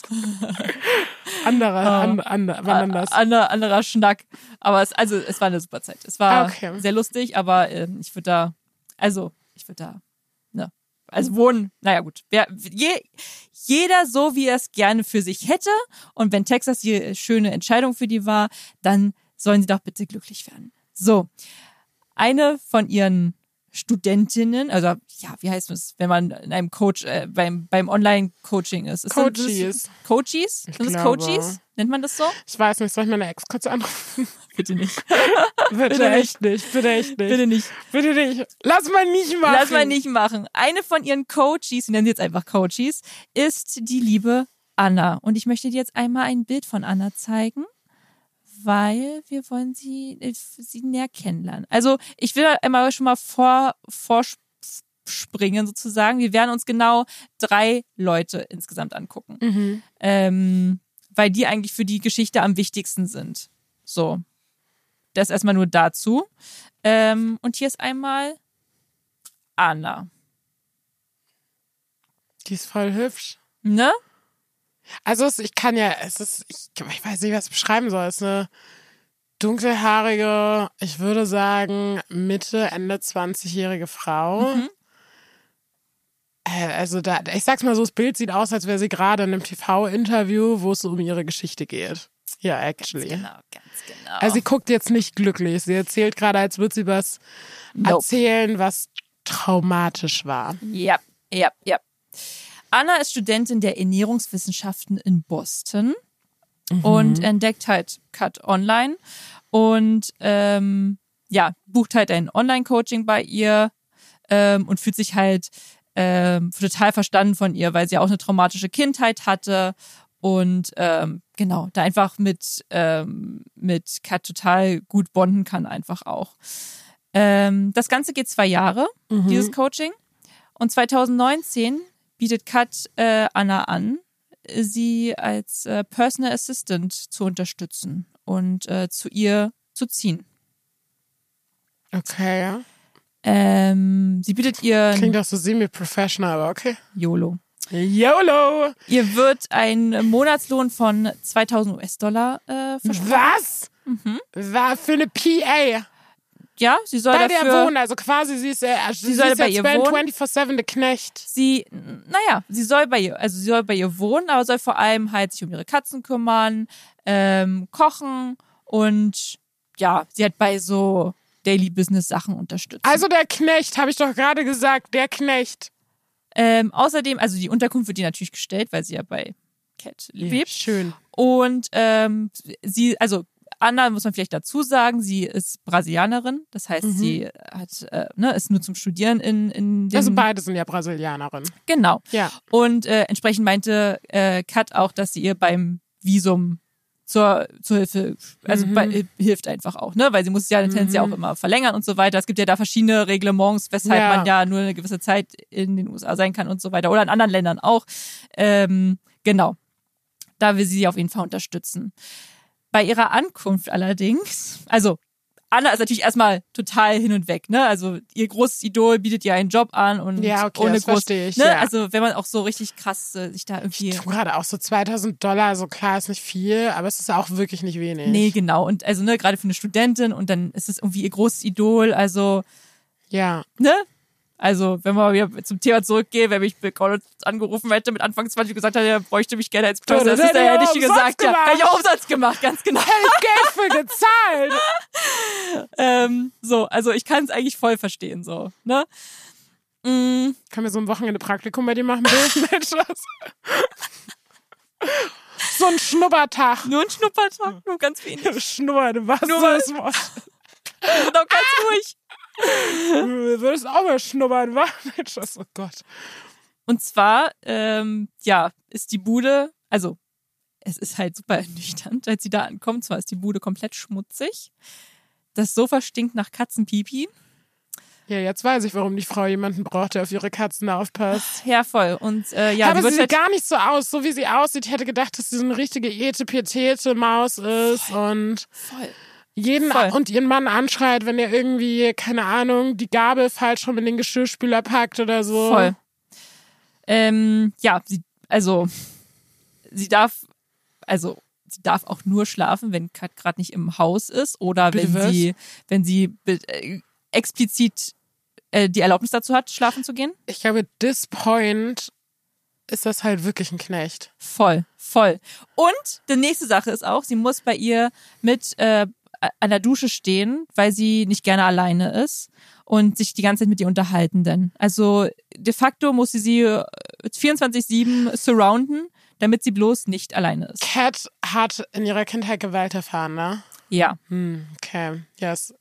anderer,
Oh.
an, an, wann anders?
Ander, anderer Schnack. Aber es, also, es war eine super Zeit. Es war
Okay.
sehr lustig, aber ähm, ich würde da, also, ich würde da, ne, also wohnen, naja gut. Wer, je, jeder so, wie er es gerne für sich hätte. Und wenn Texas die schöne Entscheidung für die war, dann sollen sie doch bitte glücklich werden. So, eine von ihren Studentinnen, also ja, wie heißt es, wenn man in einem Coach, äh, beim, beim Online-Coaching ist? ist
Coaches.
Coaches?
Ich
Sind das
glaube.
Coaches? Nennt man das so?
Ich weiß nicht, soll ich meine Ex kurz anrufen?
Bitte nicht.
Bitte,
Bitte
echt nicht, bitte echt nicht.
Bitte nicht.
Bitte nicht. Lass mal nicht machen.
Lass mal nicht machen. Eine von ihren Coaches, wir nennen sie jetzt einfach Coaches, ist die liebe Anna. Und ich möchte dir jetzt einmal ein Bild von Anna zeigen, weil wir wollen sie, äh, sie näher kennenlernen. Also ich will einmal schon mal vor, vorspringen sozusagen. Wir werden uns genau drei Leute insgesamt angucken.
Mhm.
Ähm, weil die eigentlich für die Geschichte am wichtigsten sind. So. Das erstmal nur dazu. Ähm, und hier ist einmal Anna.
Die ist voll hübsch.
Ne?
Also es, ich kann ja, es ist, ich, ich weiß nicht, was ich beschreiben soll. Es ist eine dunkelhaarige, ich würde sagen Mitte, Ende zwanzigjährige Frau.
Mhm.
Äh, Also da, ich sag's mal so, das Bild sieht aus, als wäre sie gerade in einem T V-Interview, wo es um ihre Geschichte geht. Ja, actually.
Ganz genau, ganz genau.
Also sie guckt jetzt nicht glücklich. Sie erzählt gerade, als würde sie was
Nope.
erzählen, was traumatisch war.
Ja, ja, ja. Anna ist Studentin der Ernährungswissenschaften in Boston und entdeckt halt Cut online und ähm, ja, bucht halt ein Online-Coaching bei ihr ähm, und fühlt sich halt ähm, total verstanden von ihr, weil sie auch eine traumatische Kindheit hatte und ähm, genau, da einfach mit, ähm, mit Kat total gut bonden kann einfach auch. Ähm, das Ganze geht zwei Jahre,
Mhm.
dieses Coaching. Und zwanzig neunzehn bietet Kat äh, Anna an, sie als äh, Personal Assistant zu unterstützen und äh, zu ihr zu ziehen.
Okay, ja.
Ähm, sie bietet ihr
Klingt auch so semi-professional, aber okay.
YOLO.
YOLO!
Ihr wird ein Monatslohn von zweitausend US-Dollar äh, versprochen.
Was?
Mhm.
War für eine P A.
Ja, sie soll
bei
dafür...
der wohnen, also quasi sie ist, äh, sie, sie
soll
ist
bei
jetzt
ihr
Ben
wohnen.
vierundzwanzig sieben der Knecht.
Sie, naja, sie soll bei ihr, also sie soll bei ihr wohnen, aber soll vor allem halt sich um ihre Katzen kümmern, ähm, kochen und ja, sie hat bei so Daily Business Sachen unterstützt.
Also der Knecht, habe ich doch gerade gesagt, der Knecht.
Ähm, außerdem, also die Unterkunft wird ihr natürlich gestellt, weil sie ja bei Cat
Ja,
lebt.
schön.
Und ähm, sie, also Anna muss man vielleicht dazu sagen, sie ist Brasilianerin, das heißt,
Mhm.
sie hat, äh, ne, ist nur zum Studieren in, in dem...
Also beide sind ja Brasilianerinnen.
Genau.
Ja.
Und äh, entsprechend meinte äh, Kat auch, dass sie ihr beim Visum zur, zur Hilfe, also
Mhm.
bei, hilft einfach auch, ne? Weil sie muss es ja tendenziell
Mhm.
auch immer verlängern und so weiter. Es gibt ja da verschiedene Reglements, weshalb
Ja.
man ja nur eine gewisse Zeit in den U S A sein kann und so weiter. Oder in anderen Ländern auch. Ähm, genau. Da will sie sie auf jeden Fall unterstützen. Bei ihrer Ankunft allerdings, also Anna ist natürlich erstmal total hin und weg, ne? Also ihr großes Idol bietet ihr einen Job an und
Ja, okay,
ohne
das
groß,
verstehe ich,
ne?
ja.
Also wenn man auch so richtig krass äh, sich da irgendwie
Ich tue gerade auch so zweitausend Dollar, so klar ist nicht viel, aber es ist auch wirklich nicht wenig.
Nee, genau. Und also, ne, gerade für eine Studentin und dann ist es irgendwie ihr großes Idol. Also,
Ja.
ne? Also, wenn wir wieder zum Thema zurückgehen, wenn mich Bill Collins angerufen hätte mit Anfang zwanzig und gesagt hätte, er bräuchte mich gerne als Person, das
hätte
ist er
er
hätte ich
umsonst
gesagt, ja.
gemacht.
Hätte ich auch Umsatz gemacht, ganz genau.
Hätte ich Geld für gezahlt.
ähm, so, also ich kann es eigentlich voll verstehen, so, ne? Mm,
Können wir so ein Wochenende Praktikum bei dir machen, Bill? Mensch, was? So ein Schnuppertag.
nur ein Schnuppertag, nur ganz wenig.
Schnuppern, was
Nur
ist
mal-
das Wort?
Doch ganz ruhig.
Du würdest auch mal schnuppern, was? Mensch, was? Oh Gott.
Und zwar, ähm, ja, ist die Bude, also es ist halt super ernüchternd, als sie da ankommt. Zwar ist die Bude komplett schmutzig. Das Sofa stinkt nach Katzenpipi.
Ja, jetzt weiß ich, warum die Frau jemanden braucht, der auf ihre Katzen aufpasst.
Ja, voll. Und äh, ja,
aber
sie
sie
wird
sieht
halt,
gar nicht so aus. So wie sie aussieht, ich hätte gedacht, dass sie so eine richtige Etepetete-Maus ist und
voll.
jeden
Voll.
und ihren Mann anschreit, wenn er irgendwie, keine Ahnung, die Gabel falsch rum in den Geschirrspüler packt oder so.
Voll. Ähm, ja, sie, also sie darf, also sie darf auch nur schlafen, wenn Kat gerade nicht im Haus ist oder
Bitte
wenn
was?
sie, wenn sie äh, explizit äh, die Erlaubnis dazu hat, schlafen zu gehen.
Ich glaube, this point ist das halt wirklich ein Knecht.
Voll, voll. Und die nächste Sache ist auch, sie muss bei ihr mit äh, an der Dusche stehen, weil sie nicht gerne alleine ist und sich die ganze Zeit mit ihr unterhalten denn. Also de facto muss sie sie äh, vierundzwanzig sieben surrounden, damit sie bloß nicht alleine ist.
Cat hat in ihrer Kindheit Gewalt erfahren, ne?
Ja,
Hm, okay. Yes.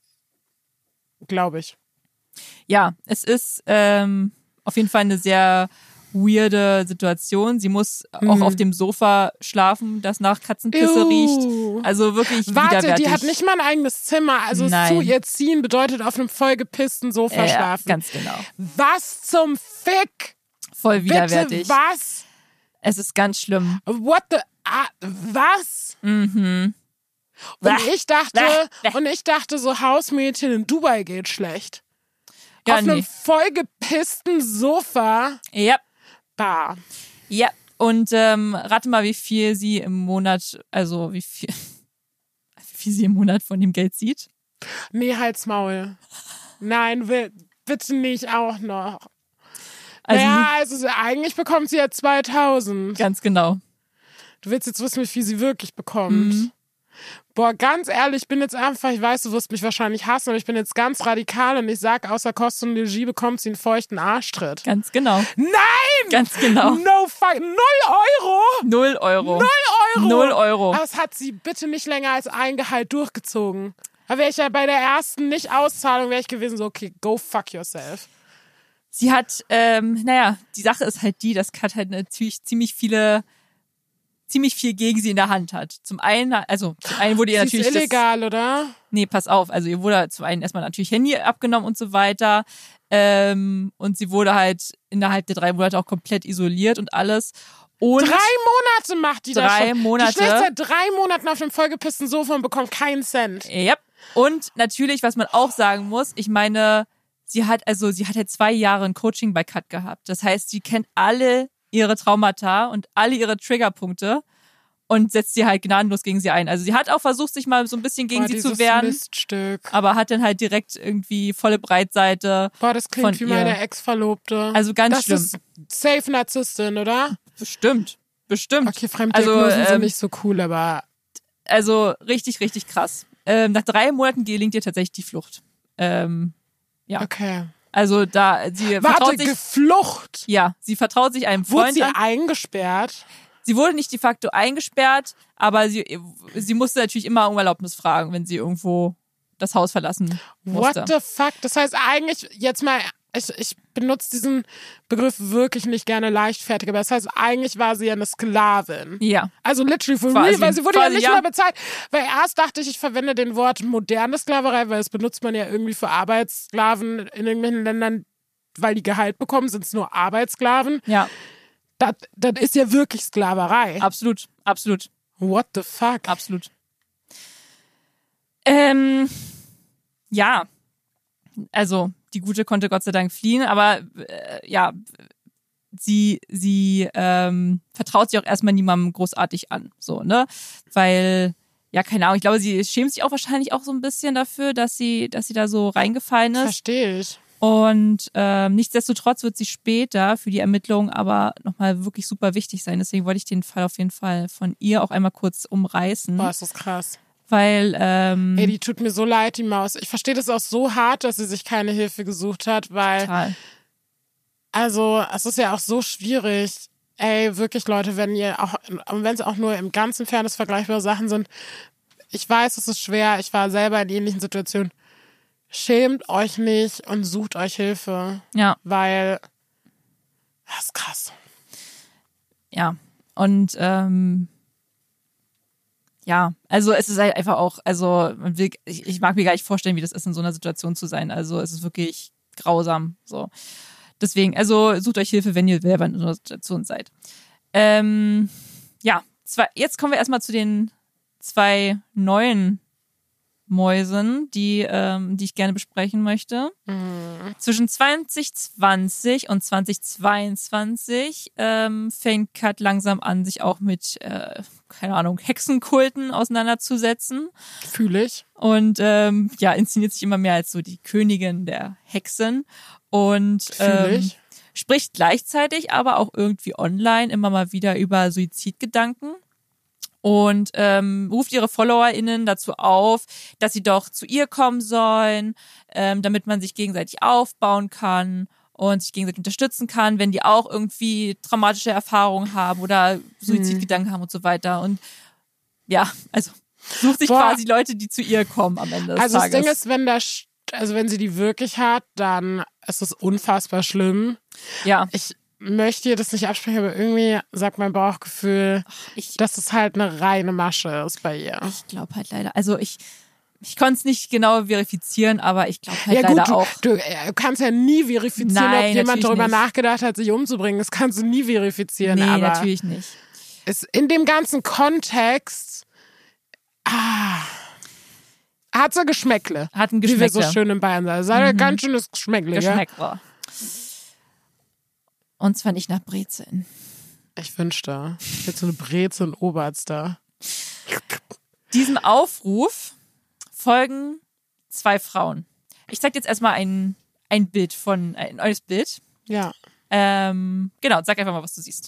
Glaube ich.
ja, es ist ähm, auf jeden Fall eine sehr weirde Situation. Sie muss auch
Mhm.
auf dem Sofa schlafen, das nach Katzenpisse riecht.
Ew.
Also wirklich
Warte,
widerwärtig.
die hat nicht mal ein eigenes Zimmer. Also
Nein.
zu ihr ziehen bedeutet auf einem vollgepissten Sofa
äh,
schlafen.
Ganz genau.
Was zum Fick?
Voll widerwärtig.
Bitte was?
Es ist ganz schlimm.
What the... Ah, was?
Mhm.
Und ich dachte,
Bäh.
und ich dachte, so Hausmädchen in Dubai geht schlecht.
Ja,
auf einem
nee.
vollgepissten Sofa.
Ja,
Bah.
ja. Und ähm, rate mal, wie viel sie im Monat, also wie viel, wie viel sie im Monat von dem Geld sieht.
Nee, halt's Maul. Nein, will, bitte nicht auch noch.
Also
naja, also eigentlich bekommt sie ja zweitausend.
ganz genau.
Du willst jetzt wissen, wie viel sie wirklich bekommt.
Mhm.
Boah, ganz ehrlich, ich bin jetzt einfach, ich weiß, du wirst mich wahrscheinlich hassen, aber ich bin jetzt ganz radikal und ich sag, außer Kosten und Regie bekommt sie einen feuchten Arschtritt.
Ganz genau.
Nein!
Ganz genau.
No fuck, null Euro!
Null Euro.
Null Euro!
Null Euro.
Aber das hat sie bitte nicht länger als ein Gehalt durchgezogen. Da wäre ich ja bei der ersten Nicht-Auszahlung wäre ich gewesen, so, okay, go fuck yourself.
Sie hat, ähm, naja, die Sache ist halt die, dass Kat halt natürlich ziemlich viele, ziemlich viel gegen sie in der Hand hat. Zum einen, also zum einen wurde ihr
Sie
natürlich
ist illegal, oder?
Das, nee, pass auf, also ihr wurde zum einen erstmal natürlich Handy abgenommen und so weiter. Ähm, und sie wurde halt innerhalb der drei Monate auch komplett isoliert und alles. Und
Drei Monate macht die das
Drei
schon.
Monate.
Die schläft seit drei Monaten auf dem vollgepissten Sofa und bekommt keinen Cent.
ja. Und natürlich, was man auch sagen muss, ich meine, sie hat also, sie hat halt zwei Jahre ein Coaching bei Kat gehabt. Das heißt, sie kennt alle ihre Traumata und alle ihre Triggerpunkte. und setzt sie halt gnadenlos gegen sie ein. Also sie hat auch versucht, sich mal so ein bisschen gegen
Boah,
sie zu
dieses
wehren,
Miststück.
aber hat dann halt direkt irgendwie volle Breitseite.
Boah, das klingt
von
wie
ihr.
meine Ex-Verlobte.
Also ganz
das
schlimm.
Das ist safe Narzisstin, oder?
Bestimmt, bestimmt.
Okay, Fremddiagnosen
also, ähm,
sind nicht so cool, aber...
Also richtig, richtig krass. Ähm, nach drei Monaten gelingt ihr tatsächlich die Flucht. Ähm, ja.
Okay.
Also da, sie
Warte,
vertraut sich...
geflucht?
Ja, sie vertraut sich einem
Wurde
Freund
sie
an.
eingesperrt?
Sie wurde nicht de facto eingesperrt, aber sie, sie musste natürlich immer um Erlaubnis fragen, wenn sie irgendwo das Haus verlassen musste.
What the fuck? Das heißt eigentlich, jetzt mal, ich, ich benutze diesen Begriff wirklich nicht gerne leichtfertig, aber das heißt, eigentlich war sie ja eine Sklavin.
Ja.
Also literally for
Quasi.
real, weil sie wurde
Quasi,
ja nicht
ja.
mal bezahlt. Weil erst dachte ich, ich verwende den Wort moderne Sklaverei, weil das benutzt man ja irgendwie für Arbeitssklaven in irgendwelchen Ländern, weil die Gehalt bekommen, sind es nur Arbeitssklaven.
Ja.
Das, das ist ja wirklich Sklaverei.
Absolut, absolut,
What the fuck?
absolut. Ähm, ja, also die Gute konnte Gott sei Dank fliehen, aber äh, ja, sie sie ähm, vertraut sich auch erstmal niemandem großartig an, so, ne? Weil, ja, keine Ahnung, ich glaube, sie schämt sich auch wahrscheinlich auch so ein bisschen dafür, dass sie, dass sie da so reingefallen ist.
Verstehe ich.
Und ähm, nichtsdestotrotz wird sie später für die Ermittlungen aber nochmal wirklich super wichtig sein. Deswegen wollte ich den Fall auf jeden Fall von ihr auch einmal kurz umreißen.
Boah, ist das krass.
Weil, ähm,
Ey, die tut mir so leid, die Maus. Ich verstehe das auch so hart, dass sie sich keine Hilfe gesucht hat, weil,
total.
also, es ist ja auch so schwierig. Ey, wirklich, Leute, wenn ihr auch, wenn es auch nur im ganzen Fairness vergleichbare Sachen sind, ich weiß, es ist schwer, ich war selber in ähnlichen Situationen. Schämt euch nicht und sucht euch Hilfe.
Ja.
Weil, das ist krass.
Ja. Und, ähm, ja, also es ist halt einfach auch, also man will, ich, ich mag mir gar nicht vorstellen, wie das ist, in so einer Situation zu sein. Also es ist wirklich grausam. So. Deswegen, also sucht euch Hilfe, wenn ihr selber in so einer Situation seid. Ähm, ja, zwei, jetzt kommen wir erstmal zu den zwei neuen Mäusen, die, ähm, die ich gerne besprechen möchte.
Mhm.
Zwischen zwanzig zwanzig und zwanzig zweiundzwanzig ähm, fängt Kat langsam an, sich auch mit, äh, keine Ahnung, Hexenkulten auseinanderzusetzen.
Fühle ich.
Und ähm, ja, inszeniert sich immer mehr als so die Königin der Hexen. Und
Fühle
ähm,
ich.
spricht gleichzeitig aber auch irgendwie online immer mal wieder über Suizidgedanken. Und ähm, ruft ihre FollowerInnen dazu auf, dass sie doch zu ihr kommen sollen, ähm, damit man sich gegenseitig aufbauen kann und sich gegenseitig unterstützen kann, wenn die auch irgendwie traumatische Erfahrungen haben oder Suizidgedanken hm. haben und so weiter. Und ja, also sucht sich
Boah.
quasi Leute, die zu ihr kommen am Ende des
Also
Tages.
das Ding ist, wenn das, also wenn sie die wirklich hat, dann ist es unfassbar schlimm.
Ja.
Ich möchte ihr das nicht absprechen, aber irgendwie sagt mein Bauchgefühl,
Ich-
dass es halt eine reine Masche ist bei ihr.
Ich glaube halt leider, also ich, ich konnte es nicht genau verifizieren, aber ich glaube halt
Ja
leider
gut, du,
auch.
du äh, kannst ja nie verifizieren,
Nein,
ob jemand
natürlich
darüber
nicht.
nachgedacht hat, sich umzubringen. Das kannst du nie verifizieren.
Nee,
aber
natürlich nicht.
es, in dem ganzen Kontext ah, hat sie Geschmäckle.
Hat ein
Wie wir so
Geschmäckle.
schön in Bayern sagen. Es hat ein ganz schönes Geschmäckle, ja?
Geschmäckle. Und zwar nicht nach Brezeln.
Ich wünschte. Jetzt so eine Breze in Oberst da.
Diesem Aufruf folgen zwei Frauen. Ich zeig jetzt erstmal ein, ein Bild von, ein neues Bild.
Ja.
Ähm, genau, sag einfach mal, was du siehst.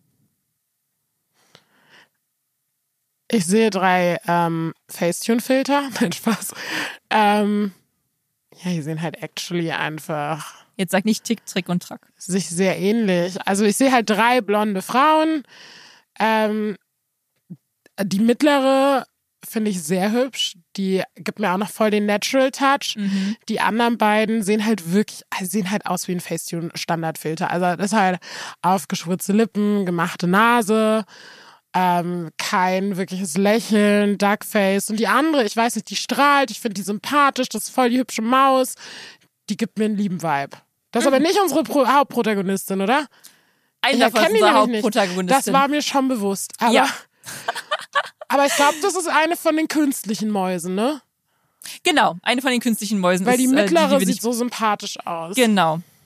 Ich sehe drei ähm, Facetune-Filter. Nein, Spaß. Ähm, ja, die sehen halt actually einfach
Jetzt sag nicht Tick, Trick und Track.
sich sehr ähnlich. Also ich sehe halt drei blonde Frauen. Ähm, die mittlere finde ich sehr hübsch. Die gibt mir auch noch voll den Natural Touch.
Mhm.
Die anderen beiden sehen halt wirklich, also sehen halt aus wie ein Facetune-Standardfilter. Also das ist halt aufgeschwurzte Lippen, gemachte Nase, ähm, kein wirkliches Lächeln, Duckface. Und die andere, ich weiß nicht, die strahlt, ich finde die sympathisch, das ist voll die hübsche Maus. Die gibt mir einen lieben Vibe. Das ist aber nicht unsere Pro- Hauptprotagonistin, oder?
Ein
Ich
davon
erkenne
ist
die
unsere
nämlich nicht.
Hauptprotagonistin.
Das war mir schon bewusst. Aber,
Ja.
aber ich glaube, das ist eine von den künstlichen Mäusen, ne?
Genau, eine von den künstlichen Mäusen
Weil
ist
die
äh,
mittlere
die, die wir
sieht
nicht
so sympathisch aus.
Genau.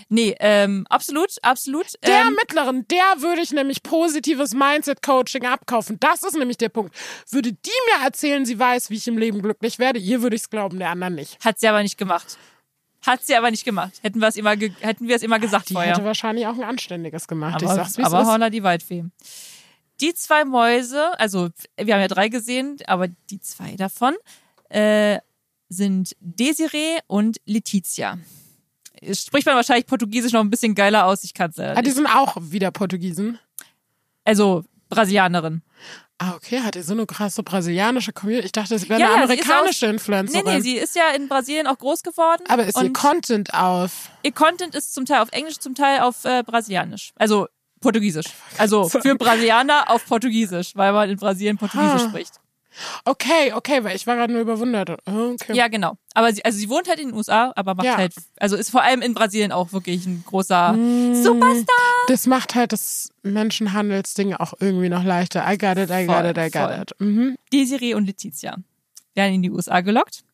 Nee, ähm, absolut, absolut.
Der
ähm,
mittleren, der würde ich nämlich positives Mindset-Coaching abkaufen. Das ist nämlich der Punkt. Würde die mir erzählen, sie weiß, wie ich im Leben glücklich werde, ihr würde ich es glauben, der anderen nicht.
Hat sie aber nicht gemacht. Hat sie aber nicht gemacht. Hätten wir es immer, ge- hätten wir es immer gesagt
Die
vorher.
hätte wahrscheinlich auch ein anständiges gemacht.
Aber,
ich sag's, wie es
aber
ist.
Holla die Waldfee. Die zwei Mäuse, also wir haben ja drei gesehen, aber die zwei davon äh, sind Desiree und Letizia. Spricht man wahrscheinlich Portugiesisch noch ein bisschen geiler aus, ich kann es leider
Ah, die
nicht.
sind auch wieder Portugiesen.
Also Brasilianerin.
Ah, okay, hat ihr so eine krasse brasilianische Community? Ich dachte, sie wäre
Ja,
eine
ja, sie ist
amerikanische
aus- Nee,
Influencerin.
nee, sie ist ja in Brasilien auch groß geworden.
Aber ist ihr
und
Content auf?
ihr Content ist zum Teil auf Englisch, zum Teil auf äh, Brasilianisch. Also Portugiesisch. Also für Brasilianer auf Portugiesisch, weil man in Brasilien Portugiesisch
Ah.
spricht.
Okay, okay, weil ich war gerade nur überwundert. Okay.
Ja, genau. Aber sie, also sie wohnt halt in den U S A, aber macht
Ja.
halt, also ist vor allem in Brasilien auch wirklich ein großer Superstar.
Das macht halt das Menschenhandelsding auch irgendwie noch leichter. I got it, I got
Voll,
it, I got
voll.
it. Mhm.
Desiree und Letizia werden in die U S A gelockt.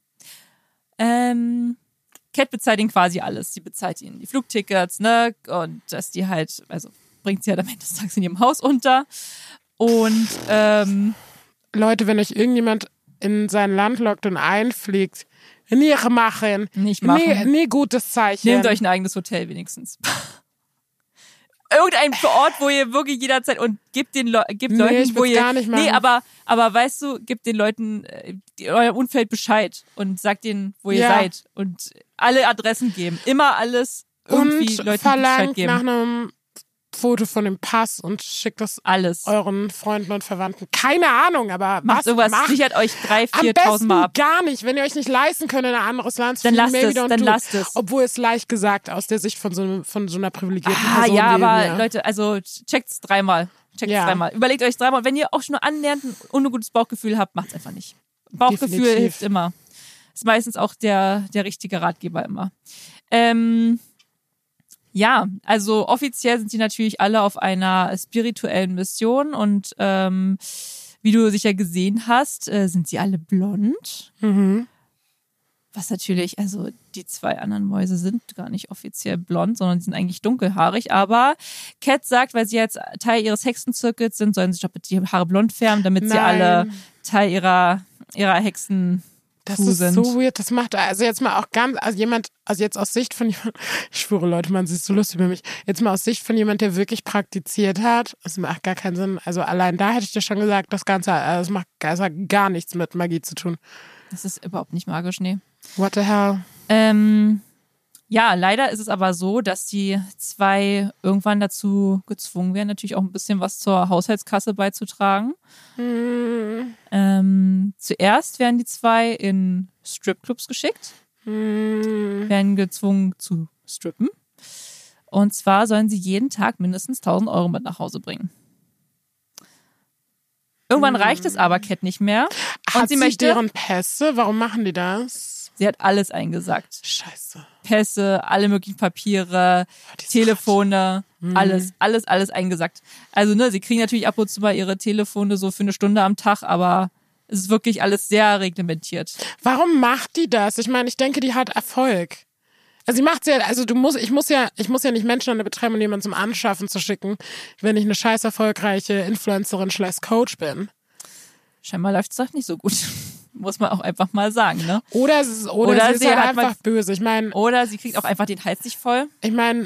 Ähm, Cat bezahlt ihnen quasi alles. Sie bezahlt ihnen die Flugtickets, ne? Und dass die halt, also bringt sie halt am Ende des Tages in ihrem Haus unter. Und ähm,
Leute, wenn euch irgendjemand in sein Land lockt und einfliegt, nie machen.
Nicht machen.
Nie, nie gutes Zeichen.
nehmt euch ein eigenes Hotel wenigstens. Irgendein Ort, wo ihr wirklich jederzeit und gebt den Le gebt
Nee,
Leuten,
ich
wo
will's
ihr
gar nicht machen.
nee, aber aber weißt du, gebt den Leuten äh, die, euer Umfeld Bescheid und sagt denen, wo ihr
Ja.
seid und alle Adressen geben, immer alles irgendwie
und
Leuten Bescheid
verlangt
geben.
nach einem Foto von dem Pass und schickt das
Alles.
euren Freunden und Verwandten. Keine Ahnung, aber
Macht
was
sowas,
macht?
sichert euch drei,
Am
viertausend
besten
Mal ab.
gar nicht, wenn ihr euch nicht leisten könnt, in ein anderes Land zu
Dann
fliegen,
lasst
maybe
es,
don't
dann
do it.
lasst es.
Obwohl es leicht gesagt aus der Sicht von so, von so einer privilegierten
Ah,
Person
ja,
wie
aber
mir.
Leute, also checkt's dreimal. Checkt's
Ja.
dreimal. Überlegt euch dreimal. Wenn ihr auch schon nur annähernd ein ungutes Bauchgefühl habt, macht's einfach nicht. Bauchgefühl
Definitiv.
hilft immer. Ist meistens auch der, der richtige Ratgeber immer. Ähm, ja, also offiziell sind die natürlich alle auf einer spirituellen Mission und ähm, wie du sicher gesehen hast, äh, sind sie alle blond.
Mhm.
Was natürlich, also die zwei anderen Mäuse sind gar nicht offiziell blond, sondern die sind eigentlich dunkelhaarig. Aber Cat sagt, weil sie jetzt Teil ihres Hexenzirkels sind, sollen sie doch bitte die Haare blond färben, damit sie
Nein.
alle Teil ihrer, ihrer Hexen
Das
Crew
ist
sind.
so weird. Das macht also jetzt mal auch ganz, also jemand, also jetzt aus Sicht von jemand, ich schwöre Leute, man sieht so lustig über mich. Jetzt mal aus Sicht von jemand, der wirklich praktiziert hat, das macht gar keinen Sinn. Also allein da hätte ich dir schon gesagt, das Ganze, äh, das macht das hat gar nichts mit Magie zu tun.
Das ist überhaupt nicht magisch, nee.
What the hell?
Ähm, ja, leider ist es aber so, dass die zwei irgendwann dazu gezwungen werden, natürlich auch ein bisschen was zur Haushaltskasse beizutragen.
Hm,
Ähm, zuerst werden die zwei in Stripclubs geschickt,
hm.
werden gezwungen zu strippen. Und zwar sollen sie jeden Tag mindestens tausend Euro mit nach Hause bringen. Irgendwann reicht es aber Cat nicht mehr. Und
Hat
sie
sie
möchte,
deren Pässe? Warum machen die das?
sie hat alles eingesackt.
Scheiße.
Pässe, alle möglichen Papiere,
die ist
Telefone,
Mhm.
alles, alles, alles eingesackt. Also, ne, sie kriegen natürlich ab und zu mal ihre Telefone so für eine Stunde am Tag, aber es ist wirklich alles sehr reglementiert.
Warum macht die das? Ich meine, ich denke, die hat Erfolg. Also sie macht ja, also du musst, ich muss ja, ich muss ja nicht Menschen betreiben und jemanden zum Anschaffen zu schicken, wenn ich eine scheiß erfolgreiche Influencerin slash Coach bin.
Scheinbar läuft es doch nicht so gut. Muss man auch einfach mal sagen, ne?
Oder, es ist, oder,
Oder
sie ist
sie
halt
hat
einfach
mal-
böse. Ich meine,
Oder sie kriegt auch einfach den Hals nicht voll.
ich meine,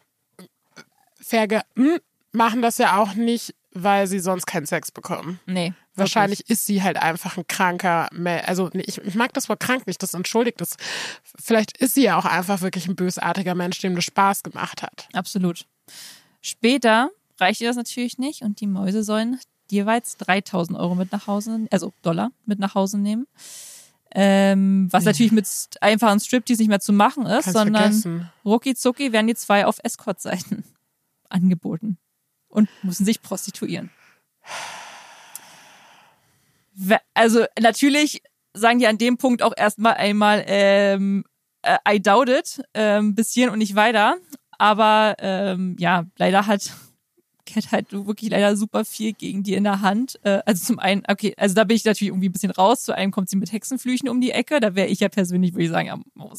Ferge hm, machen das ja auch nicht, weil sie sonst keinen Sex bekommen.
Nee.
Wahrscheinlich ist sie halt einfach ein kranker, Me- also nee, ich, ich mag das Wort krank nicht, das entschuldigt es. Vielleicht ist sie ja auch einfach wirklich ein bösartiger Mensch, dem das Spaß gemacht hat.
wirklich. Absolut. Später reicht ihr das natürlich nicht und die Mäuse sollen jeweils dreitausend Euro mit nach Hause, also Dollar mit nach Hause nehmen. Ähm, was natürlich mit einfachen Striptease nicht mehr zu machen ist,
Kannst
sondern
vergessen.
rucki zucki werden die zwei auf Escort-Seiten angeboten und müssen sich prostituieren. We- Also natürlich sagen die an dem Punkt auch erstmal einmal ähm, äh, I doubt it, ähm, bis hierhin und nicht weiter. Aber ähm, ja, leider hat Cat halt wirklich leider super viel gegen die in der Hand. Äh, also zum einen, okay, also da bin ich natürlich irgendwie ein bisschen raus. Zu einem kommt sie mit Hexenflüchen um die Ecke. Da wäre ich ja persönlich, würde ich sagen, ja, Mausi,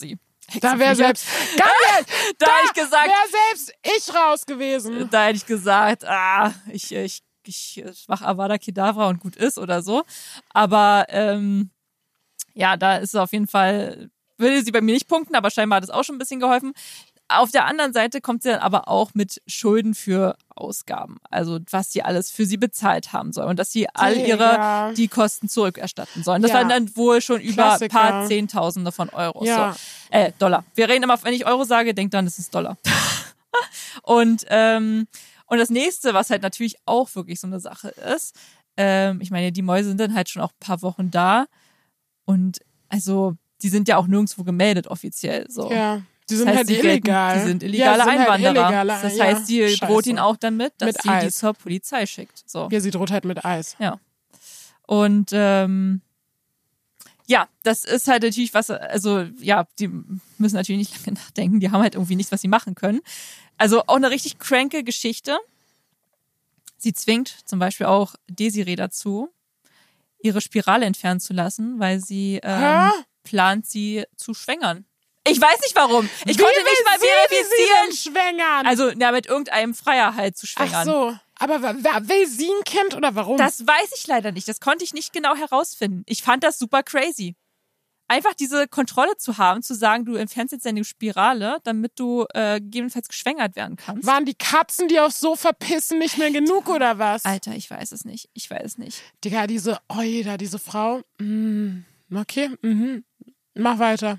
Da wäre selbst, ganz ehrlich,
da,
da
hätte ich gesagt,
wäre selbst ich raus gewesen.
Da hätte ich gesagt, ah, ich, ich, ich mache Avada Kedavra und gut ist oder so. Aber ähm, ja, da ist es auf jeden Fall, würde sie bei mir nicht punkten, aber scheinbar hat es auch schon ein bisschen geholfen. Auf der anderen Seite kommt sie dann aber auch mit Schulden für Ausgaben. Also was sie alles für sie bezahlt haben soll. Und dass sie all ihre die Kosten zurückerstatten sollen. Das ja. waren dann wohl schon über ein paar Zehntausende von Euros.
Ja.
So. Äh, Dollar. Wir reden immer, wenn ich Euro sage, denkt dann, es ist Dollar. und, ähm, und das nächste, was halt natürlich auch wirklich so eine Sache ist, ähm, ich meine, die Mäuse sind dann halt schon auch ein paar Wochen da. Und also, die sind ja auch nirgendwo gemeldet offiziell. So.
Ja. Die sind
das heißt,
halt
die
illegal.
Gelten, die sind illegale
ja, sind
Einwanderer.
Halt illegale,
das
ja,
heißt, die
Scheiße.
droht ihnen auch dann mit, dass
mit
sie
Eis.
die zur Polizei schickt. So.
Ja, sie droht halt mit Eis.
Ja. Und ähm, ja, das ist halt natürlich was, also ja, die müssen natürlich nicht lange nachdenken, die haben halt irgendwie nichts, was sie machen können. Also auch eine richtig cranke Geschichte. Sie zwingt zum Beispiel auch Desiree dazu, ihre Spirale entfernen zu lassen, weil sie ähm, plant, sie zu schwängern. Ich weiß nicht warum. Ich
Wie
konnte nicht mal verifizieren.
Sie denn schwängern?
Also, ja, mit irgendeinem Freier halt zu schwängern.
Ach so. Aber wer, will sie ein Kind oder warum?
Das weiß ich leider nicht. Das konnte ich nicht genau herausfinden. Ich fand das super crazy. Einfach diese Kontrolle zu haben, zu sagen, du entfernst jetzt deine Spirale, damit du äh, gegebenenfalls geschwängert werden kannst.
Waren die Katzen, die aufs Sofa pissen, nicht mehr genug oder was?
Alter, ich weiß es nicht. Ich weiß es nicht.
Digga, diese, oi, da diese Frau. Mm, okay, mhm. Mach weiter.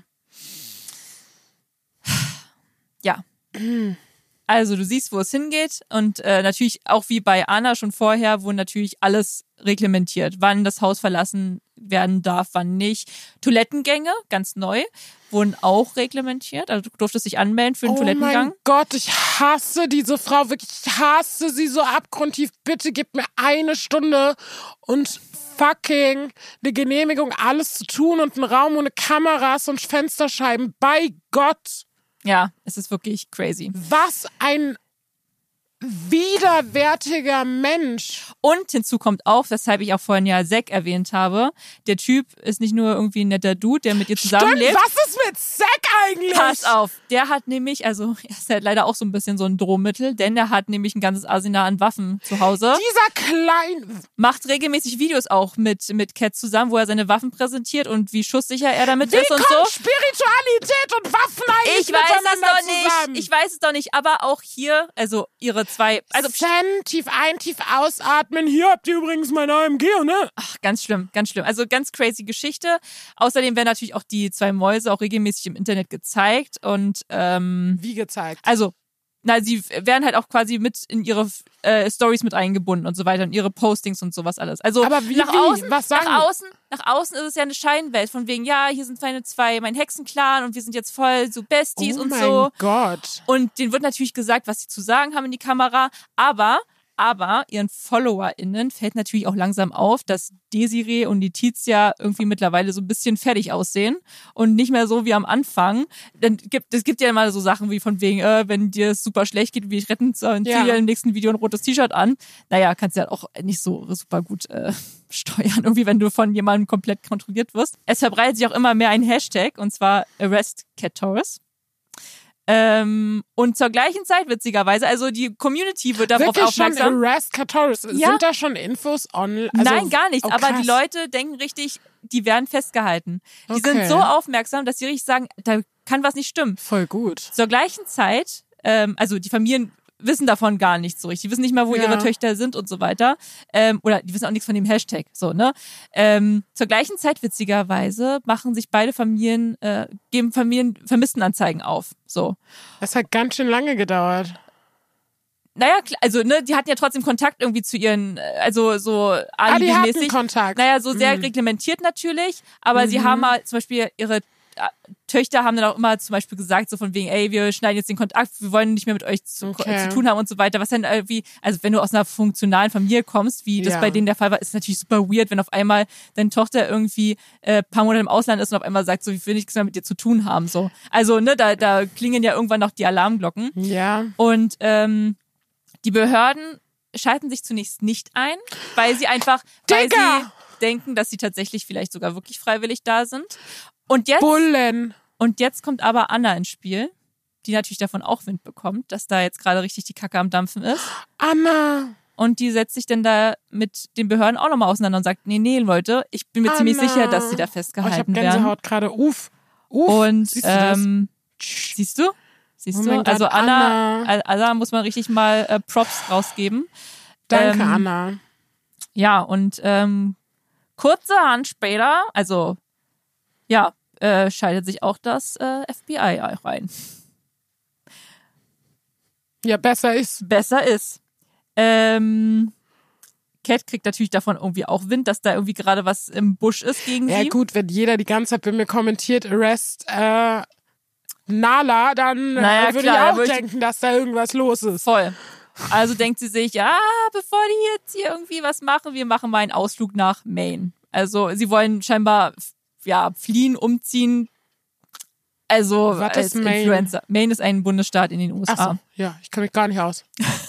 Ja. Also du siehst, wo es hingeht und äh, natürlich auch wie bei Anna schon vorher, wo natürlich alles reglementiert, wann das Haus verlassen werden darf, wann nicht. Toilettengänge, ganz neu, wurden auch reglementiert. Also du durftest dich anmelden für den
oh
Toilettengang.
Oh mein Gott, ich hasse diese Frau, wirklich, ich hasse sie so abgrundtief. Bitte gib mir eine Stunde und fucking eine Genehmigung, alles zu tun und einen Raum ohne Kameras und Fensterscheiben. Bei Gott.
Ja, es ist wirklich crazy.
Was ein widerwärtiger Mensch.
Und hinzu kommt auch, weshalb ich auch vorhin ja Zack erwähnt habe, der Typ ist nicht nur irgendwie ein netter Dude, der mit ihr zusammenlebt.
Stimmt, was ist mit Zack eigentlich?
Pass auf, der hat nämlich, also er ist halt leider auch so ein bisschen so ein Drohmittel, denn er hat nämlich ein ganzes Arsenal an Waffen zu Hause.
Dieser kleine...
Macht regelmäßig Videos auch mit, mit Cat zusammen, wo er seine Waffen präsentiert und wie schusssicher er damit
wie
ist und so.
Wie kommt Spiritualität und Waffen eigentlich
ich weiß es doch
zusammen?
nicht. Ich weiß es doch nicht, aber auch hier, also ihre zwei, also
Zen, tief ein, tief ausatmen. Hier habt ihr übrigens mein A M G, ne?
Ach, ganz schlimm, ganz schlimm. Also ganz crazy Geschichte. Außerdem werden natürlich auch die zwei Mäuse auch regelmäßig im Internet gezeigt und ähm,
wie gezeigt?
Also, na, sie werden halt auch quasi mit in ihre äh, Stories mit eingebunden und so weiter, in ihre Postings und sowas alles. Also
aber wie,
nach
wie?
außen,
Was sagen
nach außen, nach außen ist es ja eine Scheinwelt von wegen, ja, hier sind meine zwei, mein Hexenclan und wir sind jetzt voll so Besties
oh
und
mein
so.
Gott.
Und denen wird natürlich gesagt, was sie zu sagen haben in die Kamera, aber Aber ihren FollowerInnen fällt natürlich auch langsam auf, dass Desiree und Letizia irgendwie mittlerweile so ein bisschen fertig aussehen und nicht mehr so wie am Anfang. Dann gibt es gibt ja immer so Sachen wie von wegen, äh, wenn dir es super schlecht geht, wie ich retten soll, zieh dir im nächsten Video ein rotes T-Shirt an. Naja, kannst du ja auch nicht so super gut äh, steuern, irgendwie, wenn du von jemandem komplett kontrolliert wirst. Es verbreitet sich auch immer mehr ein Hashtag, und zwar Arrest Cat Taurus. Ähm, und zur gleichen Zeit, witzigerweise, also die Community wird darauf
Wirklich
aufmerksam.
Schon Arrest Cat Taurus.
Ja.
Sind da schon Infos online? Also,
Nein, gar nichts.
Oh,
aber
krass.
die Leute denken richtig, die werden festgehalten. Die
Okay.
sind so aufmerksam, dass sie richtig sagen, da kann was nicht stimmen.
Voll gut.
Zur gleichen Zeit, ähm, also die Familien wissen davon gar nichts so richtig. Die wissen nicht mal, wo
Ja.
ihre Töchter sind und so weiter. Ähm, oder die wissen auch nichts von dem Hashtag. So, ne? Ähm, zur gleichen Zeit, witzigerweise, machen sich beide Familien, äh, geben Familien Vermisstenanzeigen auf. So.
Das hat ganz schön lange gedauert.
Naja, klar, also, ne, die hatten ja trotzdem Kontakt irgendwie zu ihren, äh, also so
Ah, die hatten
alibimäßig.
Kontakt.
Naja, so sehr
Mhm.
reglementiert natürlich, aber
Mhm.
sie haben halt zum Beispiel ihre äh, Töchter haben dann auch immer zum Beispiel gesagt, so von wegen, ey, wir schneiden jetzt den Kontakt, wir wollen nicht mehr mit euch zu,
Okay.
zu tun haben und so weiter. Was dann irgendwie, also wenn du aus einer funktionalen Familie kommst, wie das
Ja.
bei denen der Fall war, ist natürlich super weird, wenn auf einmal deine Tochter irgendwie äh, paar Monate im Ausland ist und auf einmal sagt, so, ich will nichts mehr mit dir zu tun haben. So. Also, ne, da, da klingen ja irgendwann noch die Alarmglocken.
Ja.
Und ähm, die Behörden schalten sich zunächst nicht ein, weil sie einfach, weil
Digga!
sie denken, dass sie tatsächlich vielleicht sogar wirklich freiwillig da sind. Und jetzt,
Bullen.
Und jetzt kommt aber Anna ins Spiel, die natürlich davon auch Wind bekommt, dass da jetzt gerade richtig die Kacke am Dampfen ist.
Anna!
Und die setzt sich dann da mit den Behörden auch nochmal auseinander und sagt, nee, nee, Leute, ich bin mir
Anna.
ziemlich sicher, dass sie da
Oh,
festgehalten
ich hab
werden.
Gänsehaut gerade. Uff. Uff.
Und
Siehst du das?
ähm, siehst du? Siehst
Oh
du?
mein Gott,
Also Anna,
Anna.
Anna muss man richtig mal äh, Props rausgeben.
Danke,
ähm,
Anna.
Ja, und ähm, kurzerhand später, also ja, äh, schaltet sich auch das äh, F B I rein.
Ja, besser ist.
Besser ist. Ähm, Cat kriegt natürlich davon irgendwie auch Wind, dass da irgendwie gerade was im Busch ist gegen
Ja
sie.
gut, wenn jeder die ganze Zeit bei mir kommentiert, Arrest äh, Nala, dann
Naja,
äh, würde
klar,
ich auch
würd ich-
denken, dass da irgendwas los ist.
Voll. Also denkt sie sich, ja, bevor die jetzt hier irgendwie was machen, wir machen mal einen Ausflug nach Maine. Also sie wollen scheinbar ja fliehen, umziehen. Also
Was
als
ist Maine?
Influencer. Maine ist ein Bundesstaat in den U S A.
Ach so, ja, ich kann mich gar nicht aus.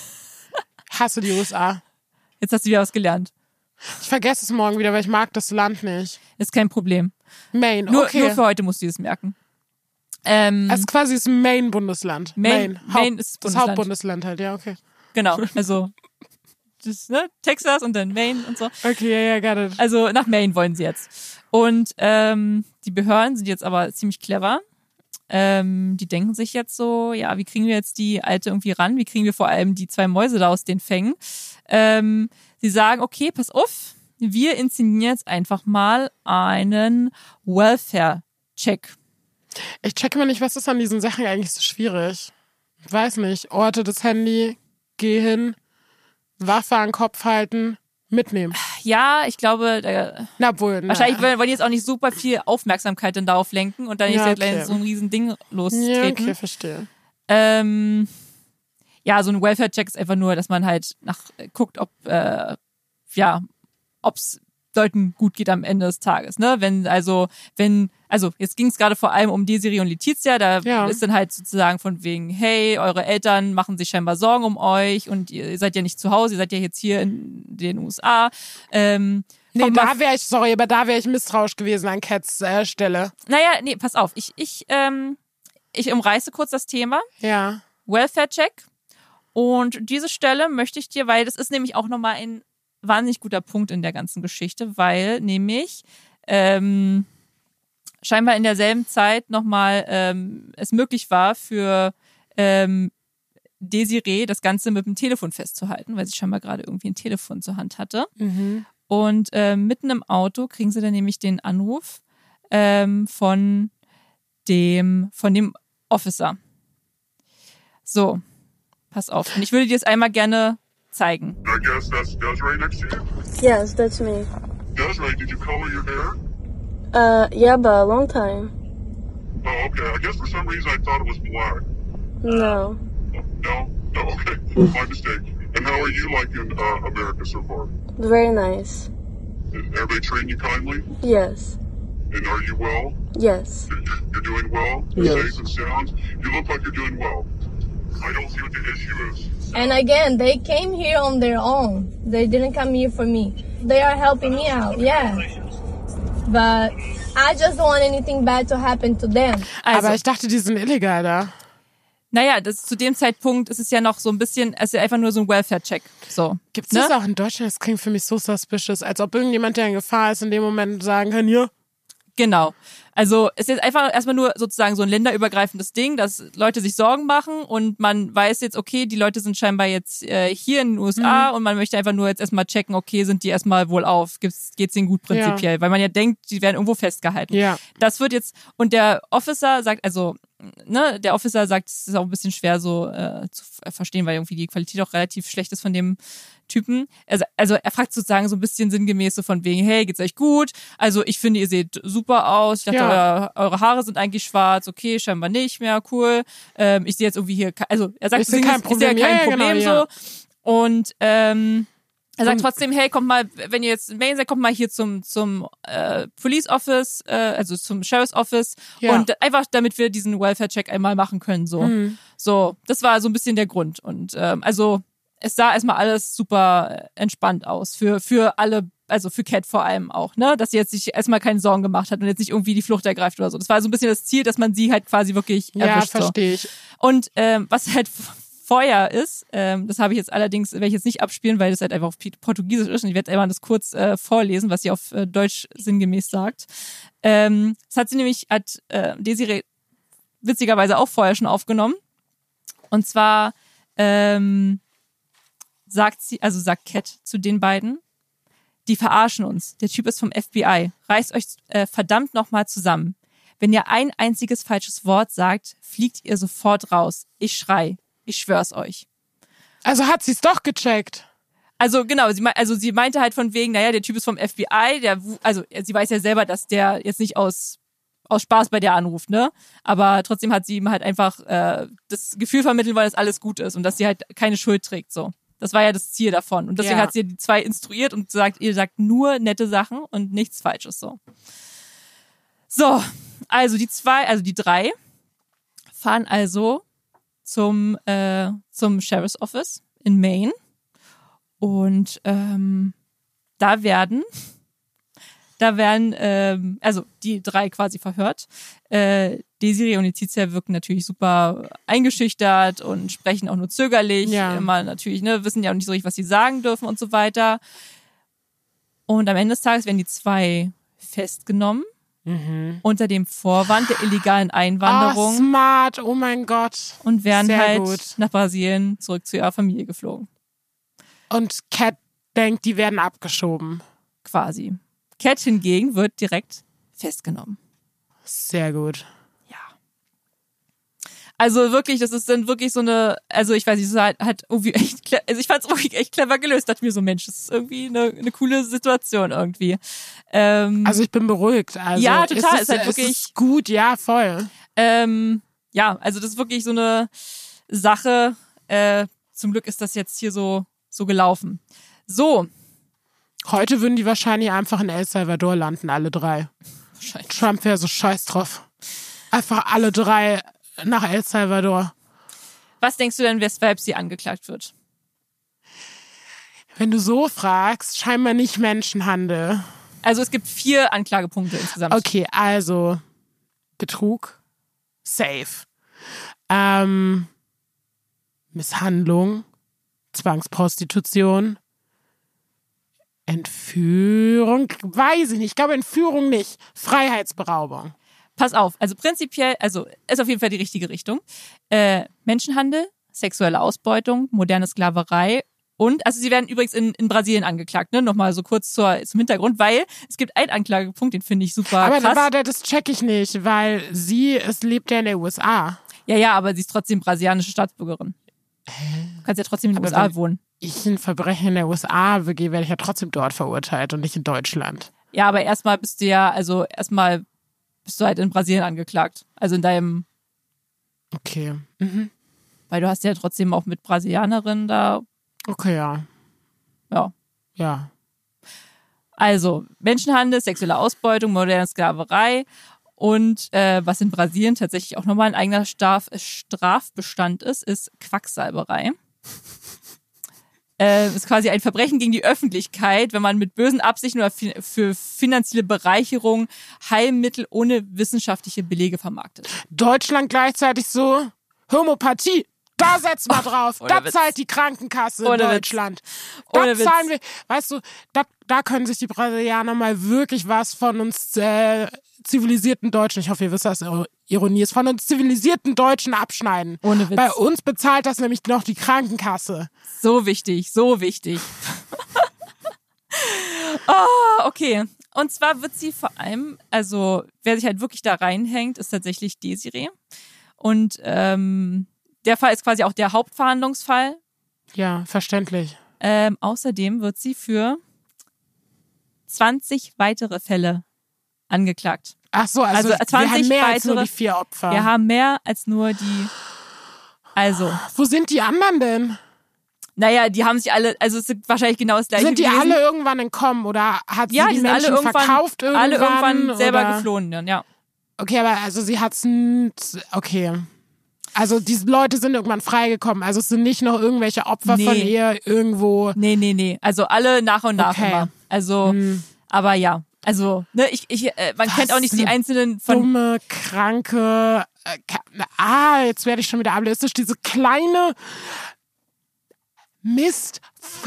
Hasse die U S A.
Jetzt hast du wieder was gelernt.
Ich vergesse es morgen wieder, weil ich mag das Land nicht.
Ist kein Problem.
Maine,
Nur,
okay.
nur für heute musst du das merken. Ähm,
Es ist quasi das Maine-Bundesland.
Maine-
Haupt-
Maine ist
das
Bundesland.
Hauptbundesland halt, ja, okay.
genau, also das, ne, Texas und dann Maine und so.
Okay, ja, ja, got it.
Also nach Maine wollen sie jetzt. Und ähm, die Behörden sind jetzt aber ziemlich clever. Ähm, die denken sich jetzt so, ja, wie kriegen wir jetzt die Alte irgendwie ran? Wie kriegen wir vor allem die zwei Mäuse da aus den Fängen? Ähm, sie sagen, okay, pass auf, wir inszenieren jetzt einfach mal einen Welfare-Check.
Ich checke mal nicht, was ist an diesen Sachen eigentlich so schwierig? Ich weiß nicht. Orte das Handy, geh hin, Waffe an den Kopf halten, mitnehmen.
Ja, ich glaube, da,
Na wohl, na.
wahrscheinlich wollen die jetzt auch nicht super viel Aufmerksamkeit dann darauf lenken und dann
Ja,
jetzt
okay.
so ein riesen Ding
Ja,
lostreten.
okay, verstehe.
Ähm, ja, so ein Welfare-Check ist einfach nur, dass man halt nach äh, guckt, ob äh, ja, ob's Leuten gut geht am Ende des Tages, ne? Wenn also, wenn also jetzt ging es gerade vor allem um Desiree und Letizia, da
Ja.
ist dann halt sozusagen von wegen, hey, eure Eltern machen sich scheinbar Sorgen um euch und ihr seid ja nicht zu Hause, ihr seid ja jetzt hier in den U S A. Ähm,
Nee,
kommt mal
da wäre ich, sorry, aber da wäre ich misstrauisch gewesen an Cats äh, Stelle.
Naja, nee, pass auf. Ich, ich, ähm, ich umreiße kurz das Thema.
Ja.
Welfare-Check. Und diese Stelle möchte ich dir, weil das ist nämlich auch nochmal ein wahnsinnig guter Punkt in der ganzen Geschichte, weil nämlich ähm, scheinbar in derselben Zeit nochmal ähm, es möglich war für ähm, Desiree das Ganze mit dem Telefon festzuhalten, weil sie scheinbar gerade irgendwie ein Telefon zur Hand hatte.
Mhm.
Und ähm, mitten im Auto kriegen sie dann nämlich den Anruf ähm, von dem von dem Officer. So, pass auf. Und ich würde dir das einmal gerne zeigen.
I guess that's Desiree next to you?
Yes, that's me.
Desiree, did you color your hair?
Uh, yeah, but a long time.
Oh, okay. I guess for some reason I thought it was black.
No.
Oh, no? No, okay. My mistake. And how are you liking uh, America so far?
Very nice.
Is everybody treating you kindly?
Yes.
And are you well?
Yes.
You're, you're doing well?
Yes.
Safe and sound? You look like you're doing well. I don't see what the issue is.
And again, they came here on their own. They didn't come here for me. They are helping me out, yeah. But I just don't want anything bad to happen to them.
Also,
Aber ich dachte, die sind illegal da.
naja, das, zu dem Zeitpunkt ist es ja noch so ein bisschen, es ist ja einfach nur so ein Welfare-Check. So,
Gibt's
ne?
das auch in Deutschland? Das klingt für mich so suspicious, als ob irgendjemand, der in Gefahr ist, in dem Moment sagen kann, ja.
Genau. Also es ist jetzt einfach erstmal nur sozusagen so ein länderübergreifendes Ding, dass Leute sich Sorgen machen und man weiß jetzt, okay, die Leute sind scheinbar jetzt äh, hier in den U S A
Mhm.
und man möchte einfach nur jetzt erstmal checken, okay, sind die erstmal wohl auf, Gibt's, geht's ihnen gut prinzipiell,
Ja.
weil man ja denkt, die werden irgendwo festgehalten.
Ja.
Das wird jetzt, und der Officer sagt, also, ne, der Officer sagt, es ist auch ein bisschen schwer so äh, zu f- verstehen, weil irgendwie die Qualität auch relativ schlecht ist von dem Typen. Also, also er fragt sozusagen so ein bisschen sinngemäß so von wegen, hey, geht's euch gut? Also ich finde, ihr seht super aus. Ich dachte,
Ja.
euer, eure Haare sind eigentlich schwarz. Okay, scheinbar nicht mehr, cool. Ähm, ich sehe jetzt irgendwie hier, ke- also er sagt,
Ich sehe
sinngemäß,
kein
ich sehe
Problem.
kein
Ja, ja,
Problem
genau, ja.
so. Und ähm, er sagt
Und-
trotzdem, hey, kommt mal, wenn ihr jetzt in Maine seid, kommt mal hier zum zum äh, Police Office, äh, also zum Sheriff's Office
Ja.
und einfach, damit wir diesen Welfare-Check einmal machen können. So,
Mhm.
so, das war so ein bisschen der Grund. Und ähm, also es sah erstmal alles super entspannt aus für für alle also für Cat vor allem auch, ne, dass sie jetzt sich erstmal keine Sorgen gemacht hat und jetzt nicht irgendwie die Flucht ergreift oder so. Das war so ein bisschen das Ziel, dass man sie halt quasi wirklich erwischt.
Ja, verstehe ich.
So. Und ähm, was halt vorher ist, ähm, das habe ich jetzt allerdings, werde ich jetzt nicht abspielen, weil das halt einfach auf Portugiesisch ist und ich werde einmal das kurz äh, vorlesen, was sie auf äh, Deutsch sinngemäß sagt. Ähm, das hat sie nämlich, hat äh, Desiree witzigerweise auch vorher schon aufgenommen. Und zwar ähm, sagt sie, also sagt Cat zu den beiden, die verarschen uns. Der Typ ist vom F B I. Reißt euch äh, verdammt nochmal zusammen. Wenn ihr ein einziges falsches Wort sagt, fliegt ihr sofort raus. Ich schrei. Ich schwör's euch.
Also hat sie es doch gecheckt.
Also genau, sie, me- also sie meinte halt von wegen, naja, der Typ ist vom F B I, der, also sie weiß ja selber, dass der jetzt nicht aus aus Spaß bei der anruft, ne? Aber trotzdem hat sie ihm halt einfach äh, das Gefühl vermitteln wollen, dass alles gut ist und dass sie halt keine Schuld trägt, so. Das war ja das Ziel davon. Und deswegen
Ja.
hat sie die zwei instruiert und gesagt, ihr sagt nur nette Sachen und nichts Falsches, so. So, also die zwei, also die drei fahren also zum äh, zum Sheriff's Office in Maine und ähm, da werden da werden ähm, also die drei quasi verhört. Äh, Desiree und Letizia wirken natürlich super eingeschüchtert und sprechen auch nur zögerlich.
Ja.
Immer natürlich, ne, wissen ja auch nicht so richtig, was sie sagen dürfen und so weiter. Und am Ende des Tages werden die zwei festgenommen
Mhm.
unter dem Vorwand der illegalen Einwanderung.
Oh, smart. Oh mein Gott.
Und werden
Sehr
halt
gut.
nach Brasilien zurück zu ihrer Familie geflogen.
Und Cat denkt, die werden abgeschoben.
Quasi. Cat hingegen wird direkt festgenommen.
Sehr gut.
Ja. Also wirklich, das ist dann wirklich so eine, also ich weiß nicht, so halt, halt irgendwie echt, cle- also ich fand es wirklich echt clever gelöst. Dachte mir so, Mensch, das ist irgendwie eine, eine coole Situation irgendwie. Ähm,
Also ich bin beruhigt. Also
Ja, total.
Es
Ist halt
es
wirklich-
ist gut, ja, voll.
Ähm, ja, also das ist wirklich so eine Sache. Äh, zum Glück ist das jetzt hier so, so gelaufen. So,
Heute würden die wahrscheinlich einfach in El Salvador landen, alle drei.
wahrscheinlich.
Trump wäre so scheiß drauf. Einfach alle drei nach El Salvador.
Was denkst du denn, weshalb sie angeklagt wird?
Wenn du so fragst, scheinbar nicht Menschenhandel.
Also es gibt vier Anklagepunkte insgesamt.
Okay, also Betrug, safe. Ähm, Misshandlung, Zwangsprostitution, Entführung, weiß ich nicht. Ich glaube Entführung nicht. Freiheitsberaubung.
Pass auf, also prinzipiell, also ist auf jeden Fall die richtige Richtung. Äh, Menschenhandel, sexuelle Ausbeutung, moderne Sklaverei und, also sie werden übrigens in, in Brasilien angeklagt, ne? Nochmal so kurz zur, zum Hintergrund, weil es gibt einen Anklagepunkt, den finde ich super
Aber
krass.
warte, das check ich nicht, weil sie, es lebt ja in der U S A.
Ja, ja, aber sie ist trotzdem brasilianische Staatsbürgerin. Du kannst ja trotzdem in den
Aber
U S A
wenn-
wohnen.
Ich ein Verbrechen in der U S A begehe, werde ich ja trotzdem dort verurteilt und nicht in Deutschland.
Ja, aber erstmal bist du ja, also erstmal bist du halt in Brasilien angeklagt. Also in deinem,
Okay. Mhm.
weil du hast ja trotzdem auch mit Brasilianerinnen da,
Okay, ja.
ja.
Ja.
Also Menschenhandel, sexuelle Ausbeutung, moderne Sklaverei und äh, was in Brasilien tatsächlich auch nochmal ein eigener Straf Strafbestand ist, ist Quacksalberei. Äh, ist quasi ein Verbrechen gegen die Öffentlichkeit, wenn man mit bösen Absichten oder fi- für finanzielle Bereicherung Heilmittel ohne wissenschaftliche Belege vermarktet.
Deutschland gleichzeitig so, Homöopathie, da setzen wir drauf.
ohne
Da
Witz.
zahlt die Krankenkasse
Ohne
in
Witz.
Deutschland. Da
Ohne Witz.
zahlen wir, weißt du, da, da können sich die Brasilianer mal wirklich was von uns äh, zivilisierten Deutschen, ich hoffe, ihr wisst, dass das Ironie ist, von uns zivilisierten Deutschen abschneiden.
Ohne Witz.
Bei uns bezahlt das nämlich noch die Krankenkasse.
So wichtig, so wichtig. Oh, okay. Und zwar wird sie vor allem, also wer sich halt wirklich da reinhängt, ist tatsächlich Desiree. Und ähm, der Fall ist quasi auch der Hauptverhandlungsfall.
Ja, verständlich.
Ähm, außerdem wird sie für zwanzig weitere Fälle angeklagt.
Ach so, also,
Also
wir
zwanzig
haben mehr als nur
weitere-
die vier Opfer.
Wir haben mehr als nur die. Also,
Wo sind die anderen denn?
naja, die haben sich alle, also es sind wahrscheinlich genau das gleiche
Sind die
gewesen.
alle irgendwann entkommen oder hat
ja,
sie
die
die
sind alle
Menschen
irgendwann,
verkauft irgendwann?
alle irgendwann selber
oder?
geflohen, dann, ja.
Okay, aber also sie hat's n- okay. Also diese Leute sind irgendwann freigekommen. Also es sind nicht noch irgendwelche Opfer
Nee.
von ihr irgendwo.
Nee, nee, nee. Also alle nach und nach
Okay.
immer. Also,
Hm.
aber ja. Also, ne, ich, ich, äh, man
Was
kennt auch nicht die
eine
einzelnen von.
Dumme, kranke, äh, ka- ah, jetzt werde ich schon wieder ableistisch. Diese kleine Mist.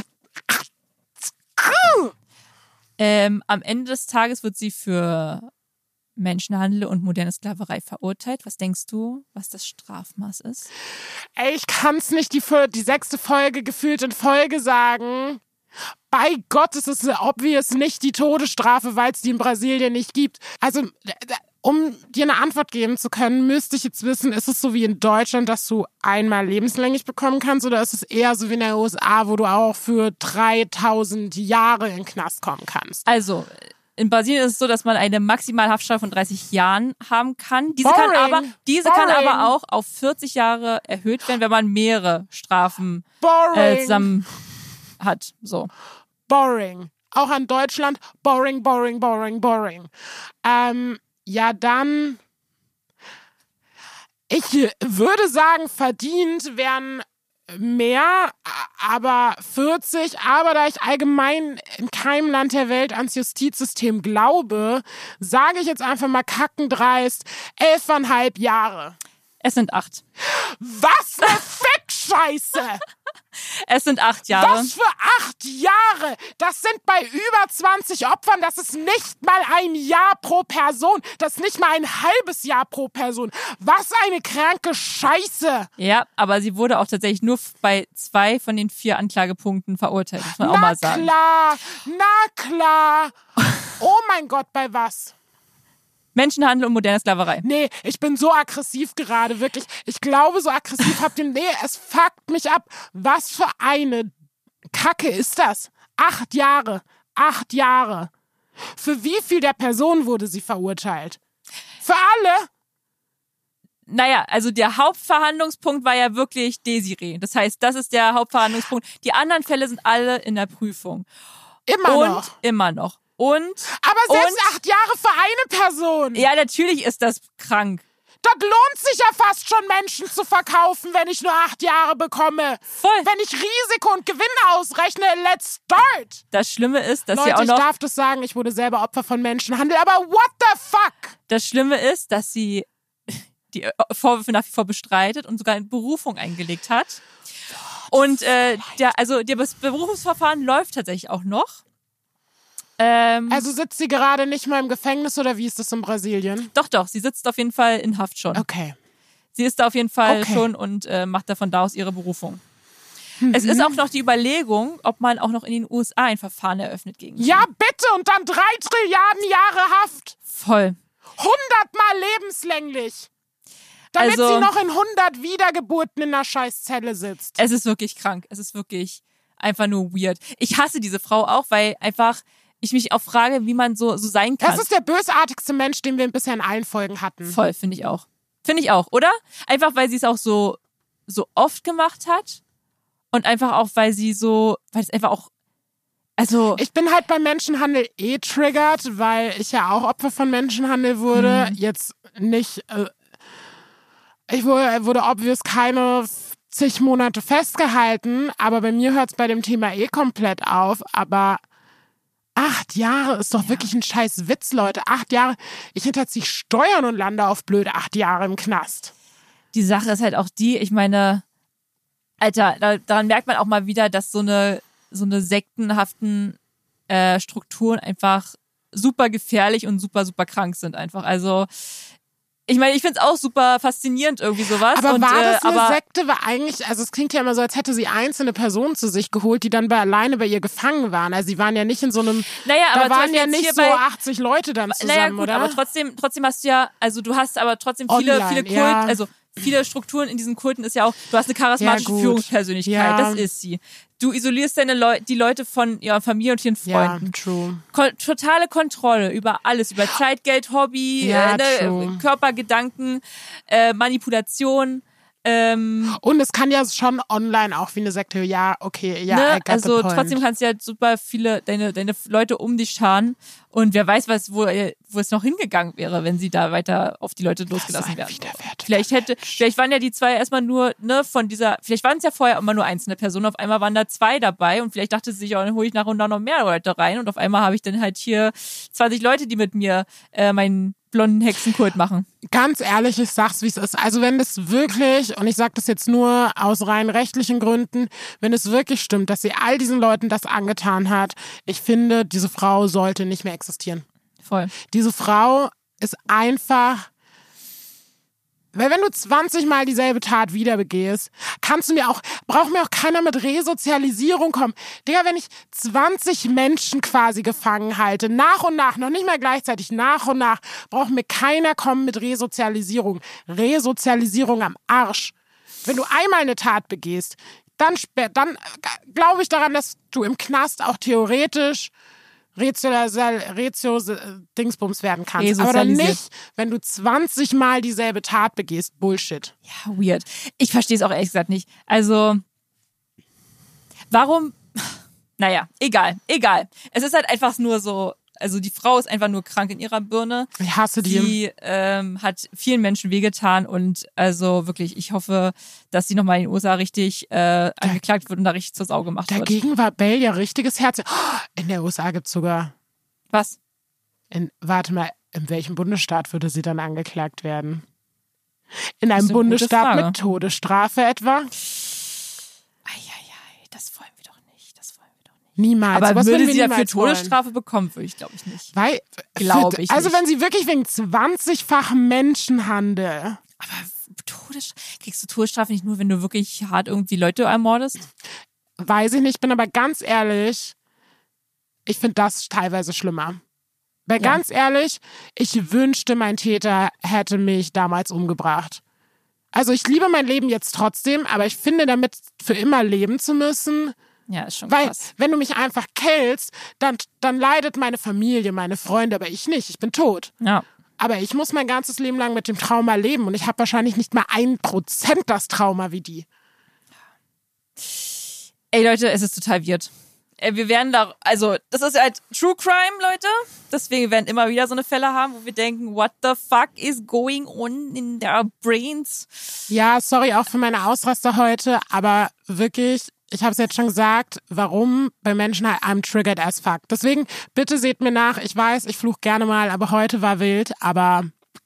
Ähm, am Ende des Tages wird sie für Menschenhandel und moderne Sklaverei verurteilt. Was denkst du, was das Strafmaß ist?
Ey, ich kann's nicht die, vier- die sechste Folge gefühlt in Folge sagen. Bei Gott, es ist obvious nicht die Todesstrafe, weil es die in Brasilien nicht gibt. Also, um dir eine Antwort geben zu können, müsste ich jetzt wissen, ist es so wie in Deutschland, dass du einmal lebenslänglich bekommen kannst, oder ist es eher so wie in den U S A, wo du auch für dreitausend Jahre in den Knast kommen kannst?
Also, in Brasilien ist es so, dass man eine Maximalhaftstrafe von dreißig Jahren haben kann. Diese kann
Boring.
aber, diese kann
Boring.
aber auch auf vierzig Jahre erhöht werden, wenn man mehrere Strafen
Boring.
äh, zusammen hat. So.
Boring. Auch an Deutschland. Boring, boring, boring, boring. Ähm, ja, dann. Ich würde sagen, verdient wären mehr, aber vierzig. Aber da ich allgemein in keinem Land der Welt ans Justizsystem glaube, sage ich jetzt einfach mal kackendreist, elfeinhalb Jahre.
Es sind acht.
Was eine Fickscheiße!
Es sind acht Jahre.
Was für acht Jahre? Das sind bei über zwanzig Opfern, das ist nicht mal ein Jahr pro Person. Das ist nicht mal ein halbes Jahr pro Person. Was eine kranke Scheiße.
Ja, aber sie wurde auch tatsächlich nur bei zwei von den vier Anklagepunkten verurteilt, muss man auch
Na
mal sagen.
klar, na klar. Oh mein Gott, bei was?
Menschenhandel und moderne Sklaverei.
Nee, ich bin so aggressiv gerade, wirklich. Ich glaube, so aggressiv habt ihr... Nee, es fuckt mich ab. Was für eine Kacke ist das? Acht Jahre. Acht Jahre. Für wie viel der Person wurde sie verurteilt? Für alle?
Naja, also der Hauptverhandlungspunkt war ja wirklich Desiree. Das heißt, das ist der Hauptverhandlungspunkt. Die anderen Fälle sind alle in der Prüfung.
Immer
und
noch.
immer noch. Und,
Aber selbst
und,
acht Jahre für eine Person.
ja, natürlich ist das krank.
Das lohnt sich ja fast schon, Menschen zu verkaufen, wenn ich nur acht Jahre bekomme.
Voll.
Wenn ich Risiko und Gewinn ausrechne, let's start.
Das Schlimme ist, dass
Leute,
sie auch
ich
noch,
darf das sagen, ich wurde selber Opfer von Menschenhandel, aber what the fuck?
das Schlimme ist, dass sie die Vorwürfe nach wie vor bestreitet und sogar eine Berufung eingelegt hat. Und äh, der, also das Berufungsverfahren läuft tatsächlich auch noch. Ähm,
Also sitzt sie gerade nicht mal im Gefängnis oder wie ist das in Brasilien?
doch, doch, sie sitzt auf jeden Fall in Haft schon.
Okay.
Sie ist da auf jeden Fall
Okay.
schon und äh, macht da von da aus ihre Berufung.
Mhm.
Es ist auch noch die Überlegung, ob man auch noch in den U S A ein Verfahren eröffnet gegen sie.
Ja, bitte, und dann drei Trilliarden Jahre Haft.
Voll.
Hundertmal lebenslänglich. Damit
Also-
sie noch in hundert Wiedergeburten in einer Scheißzelle sitzt.
Es ist wirklich krank. Es ist wirklich einfach nur weird. Ich hasse diese Frau auch, weil einfach ich mich auch frage, wie man so, so sein kann.
Das ist der bösartigste Mensch, den wir bisher in allen Folgen hatten.
Voll, finde ich auch. Finde ich auch, oder? Einfach, weil sie es auch so, so oft gemacht hat. Und einfach auch, weil sie so, weil es einfach auch, also,
Ich bin halt beim Menschenhandel eh triggert, weil ich ja auch Opfer von Menschenhandel wurde.
Mhm.
Jetzt nicht, äh, ich wurde, wurde obvious keine zig Monate festgehalten, aber bei mir hört es bei dem Thema eh komplett auf. Aber acht Jahre ist doch wirklich ein scheiß Witz, Leute. Acht Jahre, ich hinterziehe Steuern und lande auf blöde acht Jahre im Knast.
die Sache ist halt auch die, ich meine, Alter, da, daran merkt man auch mal wieder, dass so eine, so eine sektenhaften äh, Strukturen einfach super gefährlich und super, super krank sind einfach. Also, ich meine, ich find's auch super faszinierend irgendwie sowas.
Aber
und,
war
äh,
das eine
aber,
Sekte? War eigentlich, also es klingt ja immer so, als hätte sie einzelne Personen zu sich geholt, die dann bei, alleine bei ihr gefangen waren. Also sie waren ja nicht in so einem,
Naja,
da
aber zum
waren
Beispiel
ja
jetzt
nicht
hier
so
bei-
achtzig Leute dann zusammen,
naja, gut,
oder?
aber trotzdem, trotzdem hast du ja, also du hast aber trotzdem viele,
Online,
viele Kult,
ja.
also viele Strukturen in diesen Kulten ist ja auch, du hast eine charismatische
Ja, gut.
Führungspersönlichkeit,
Ja.
das ist sie. Du isolierst deine Leu- die Leute von ihrer Familie und ihren
ja,
Freunden.
true.
Ko- totale Kontrolle über alles, über Zeit, Geld, Hobby,
Ja,
äh, ne,
true.
Körper, Gedanken, äh, Manipulation. Ähm,
Und es kann ja schon online auch wie eine Sekte, ja, okay, ja,
ne?
I got
Also
the point.
trotzdem kannst du halt super viele, deine, deine Leute um dich scharen und wer weiß, was, wo, wo es noch hingegangen wäre, wenn sie da weiter auf die Leute losgelassen wären. Vielleicht hätte, vielleicht waren ja die zwei erstmal nur, ne, von dieser, vielleicht waren es ja vorher immer nur einzelne Personen, auf einmal waren da zwei dabei und vielleicht dachte sie sich, oh, dann hole ich nach und nach noch mehr Leute rein und auf einmal habe ich dann halt hier zwanzig Leute, die mit mir äh, meinen blonden Hexenkult machen.
Ganz ehrlich, ich sag's, wie es ist. Also wenn es wirklich, und ich sag das jetzt nur aus rein rechtlichen Gründen, wenn es wirklich stimmt, dass sie all diesen Leuten das angetan hat, ich finde, diese Frau sollte nicht mehr existieren.
Voll.
Diese Frau ist einfach... Weil wenn du zwanzig Mal dieselbe Tat wieder begehst, kannst du mir auch, braucht mir auch keiner mit Resozialisierung kommen. Digga, wenn ich zwanzig Menschen quasi gefangen halte, nach und nach, noch nicht mal gleichzeitig, nach und nach, braucht mir keiner kommen mit Resozialisierung. Resozialisierung am Arsch. Wenn du einmal eine Tat begehst, dann, dann glaube ich daran, dass du im Knast auch theoretisch Rezio-Dingsbums werden kannst. Aber dann nicht, wenn du zwanzig Mal dieselbe Tat begehst. Bullshit.
Ja, weird. Ich verstehe es auch ehrlich gesagt nicht. Also, warum? Naja, egal, egal. Es ist halt einfach nur so, also die Frau ist einfach nur krank in ihrer Birne.
Ich hasse die.
Die ähm, hat vielen Menschen wehgetan und also wirklich, ich hoffe, dass sie nochmal in den U S A richtig äh, angeklagt wird und da richtig zur Sau gemacht wird.
Dagegen war Bell ja richtiges Herz. In der U S A gibt's sogar...
Was?
In, warte mal, in welchem Bundesstaat würde sie dann angeklagt werden? In einem Bundesstaat mit Todesstrafe etwa?
Eieiei, das wollen wir doch nicht. Das wollen wir doch nicht.
Niemals.
Aber
was
würde
wir
sie dafür
niemals
Todesstrafe
wollen?
bekommen, würde ich glaube ich nicht.
Weil,
glaube ich
Also
nicht.
wenn sie wirklich wegen zwanzigfach Menschenhandel...
Aber Todesstrafe, kriegst du Todesstrafe nicht nur, wenn du wirklich hart irgendwie Leute ermordest?
Weiß ich nicht, bin aber ganz ehrlich, ich finde das teilweise schlimmer. Weil
Ja.
ganz ehrlich, ich wünschte, mein Täter hätte mich damals umgebracht. Also ich liebe mein Leben jetzt trotzdem, aber ich finde, damit für immer leben zu müssen,
Ja, ist schon
weil
krass.
wenn du mich einfach killst, dann, dann leidet meine Familie, meine Freunde, aber ich nicht, ich bin tot.
Ja.
Aber ich muss mein ganzes Leben lang mit dem Trauma leben und ich habe wahrscheinlich nicht mal ein Prozent das Trauma wie die.
Ey Leute, es ist total weird. Ey, wir werden da, also das ist halt True Crime, Leute. Deswegen werden immer wieder so eine Fälle haben, wo wir denken, what the fuck is going on in their brains?
Ja, sorry auch für meine Ausraster heute, aber wirklich, ich habe es jetzt schon gesagt, warum bei Menschen halt I'm triggered as fuck. Deswegen, bitte seht mir nach. Ich weiß, ich fluch gerne mal, aber heute war wild, aber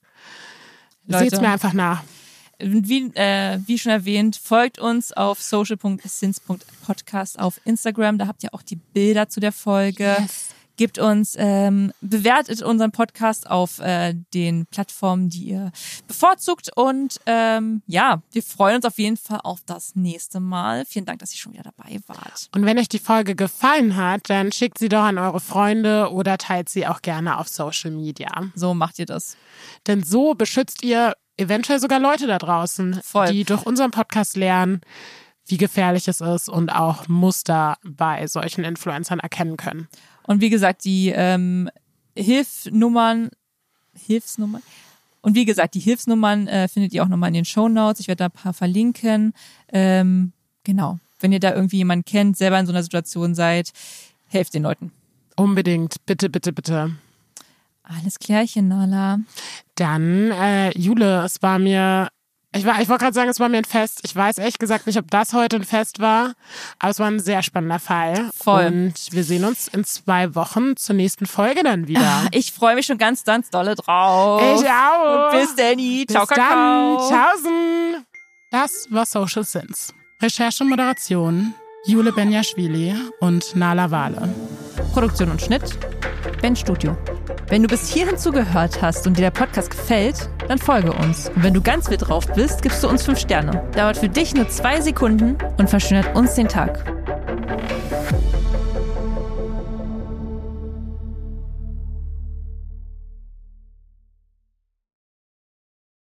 Leute.
seht's mir einfach nach.
Wie, äh, wie schon erwähnt, folgt uns auf social punkt sins punkt podcast auf Instagram. Da habt ihr auch die Bilder zu der Folge.
Yes.
Gebt uns, ähm, bewertet unseren Podcast auf äh, den Plattformen, die ihr bevorzugt. Und ähm, ja, wir freuen uns auf jeden Fall auf das nächste Mal. Vielen Dank, dass ihr schon wieder dabei wart.
Und wenn euch die Folge gefallen hat, dann schickt sie doch an eure Freunde oder teilt sie auch gerne auf Social Media.
So macht ihr das.
Denn so beschützt ihr eventuell sogar Leute da draußen,
Voll.
die durch unseren Podcast lernen, wie gefährlich es ist und auch Muster bei solchen Influencern erkennen können.
Und wie gesagt, die ähm, Hilfnummern, Hilfsnummern, und wie gesagt, die Hilfsnummern äh, findet ihr auch nochmal in den Shownotes. Ich werde da ein paar verlinken. Ähm, genau, wenn ihr da irgendwie jemanden kennt, selber in so einer Situation seid, helft den Leuten.
Unbedingt, bitte, bitte, bitte.
Alles klärchen, Nala.
Dann, äh, Jule, es war mir, ich, war, ich wollte gerade sagen, es war mir ein Fest. Ich weiß ehrlich gesagt nicht, ob das heute ein Fest war, aber es war ein sehr spannender Fall.
Voll.
Und wir sehen uns in zwei Wochen zur nächsten Folge dann wieder.
Ich freue mich schon ganz, ganz dolle drauf.
Ich auch.
Und bis Danny. Ciao,
Bis
Kakao.
dann. Tschaußen. Das war Social Sins. Recherche und Moderation Jule Benjaschwili und Nala Wahle.
Produktion und Schnitt Ben Studio. Wenn du bis hierhin zugehört hast und dir der Podcast gefällt, dann folge uns. Und wenn du ganz wild drauf bist, gibst du uns fünf Sterne. Dauert für dich nur zwei Sekunden und verschönert uns den Tag.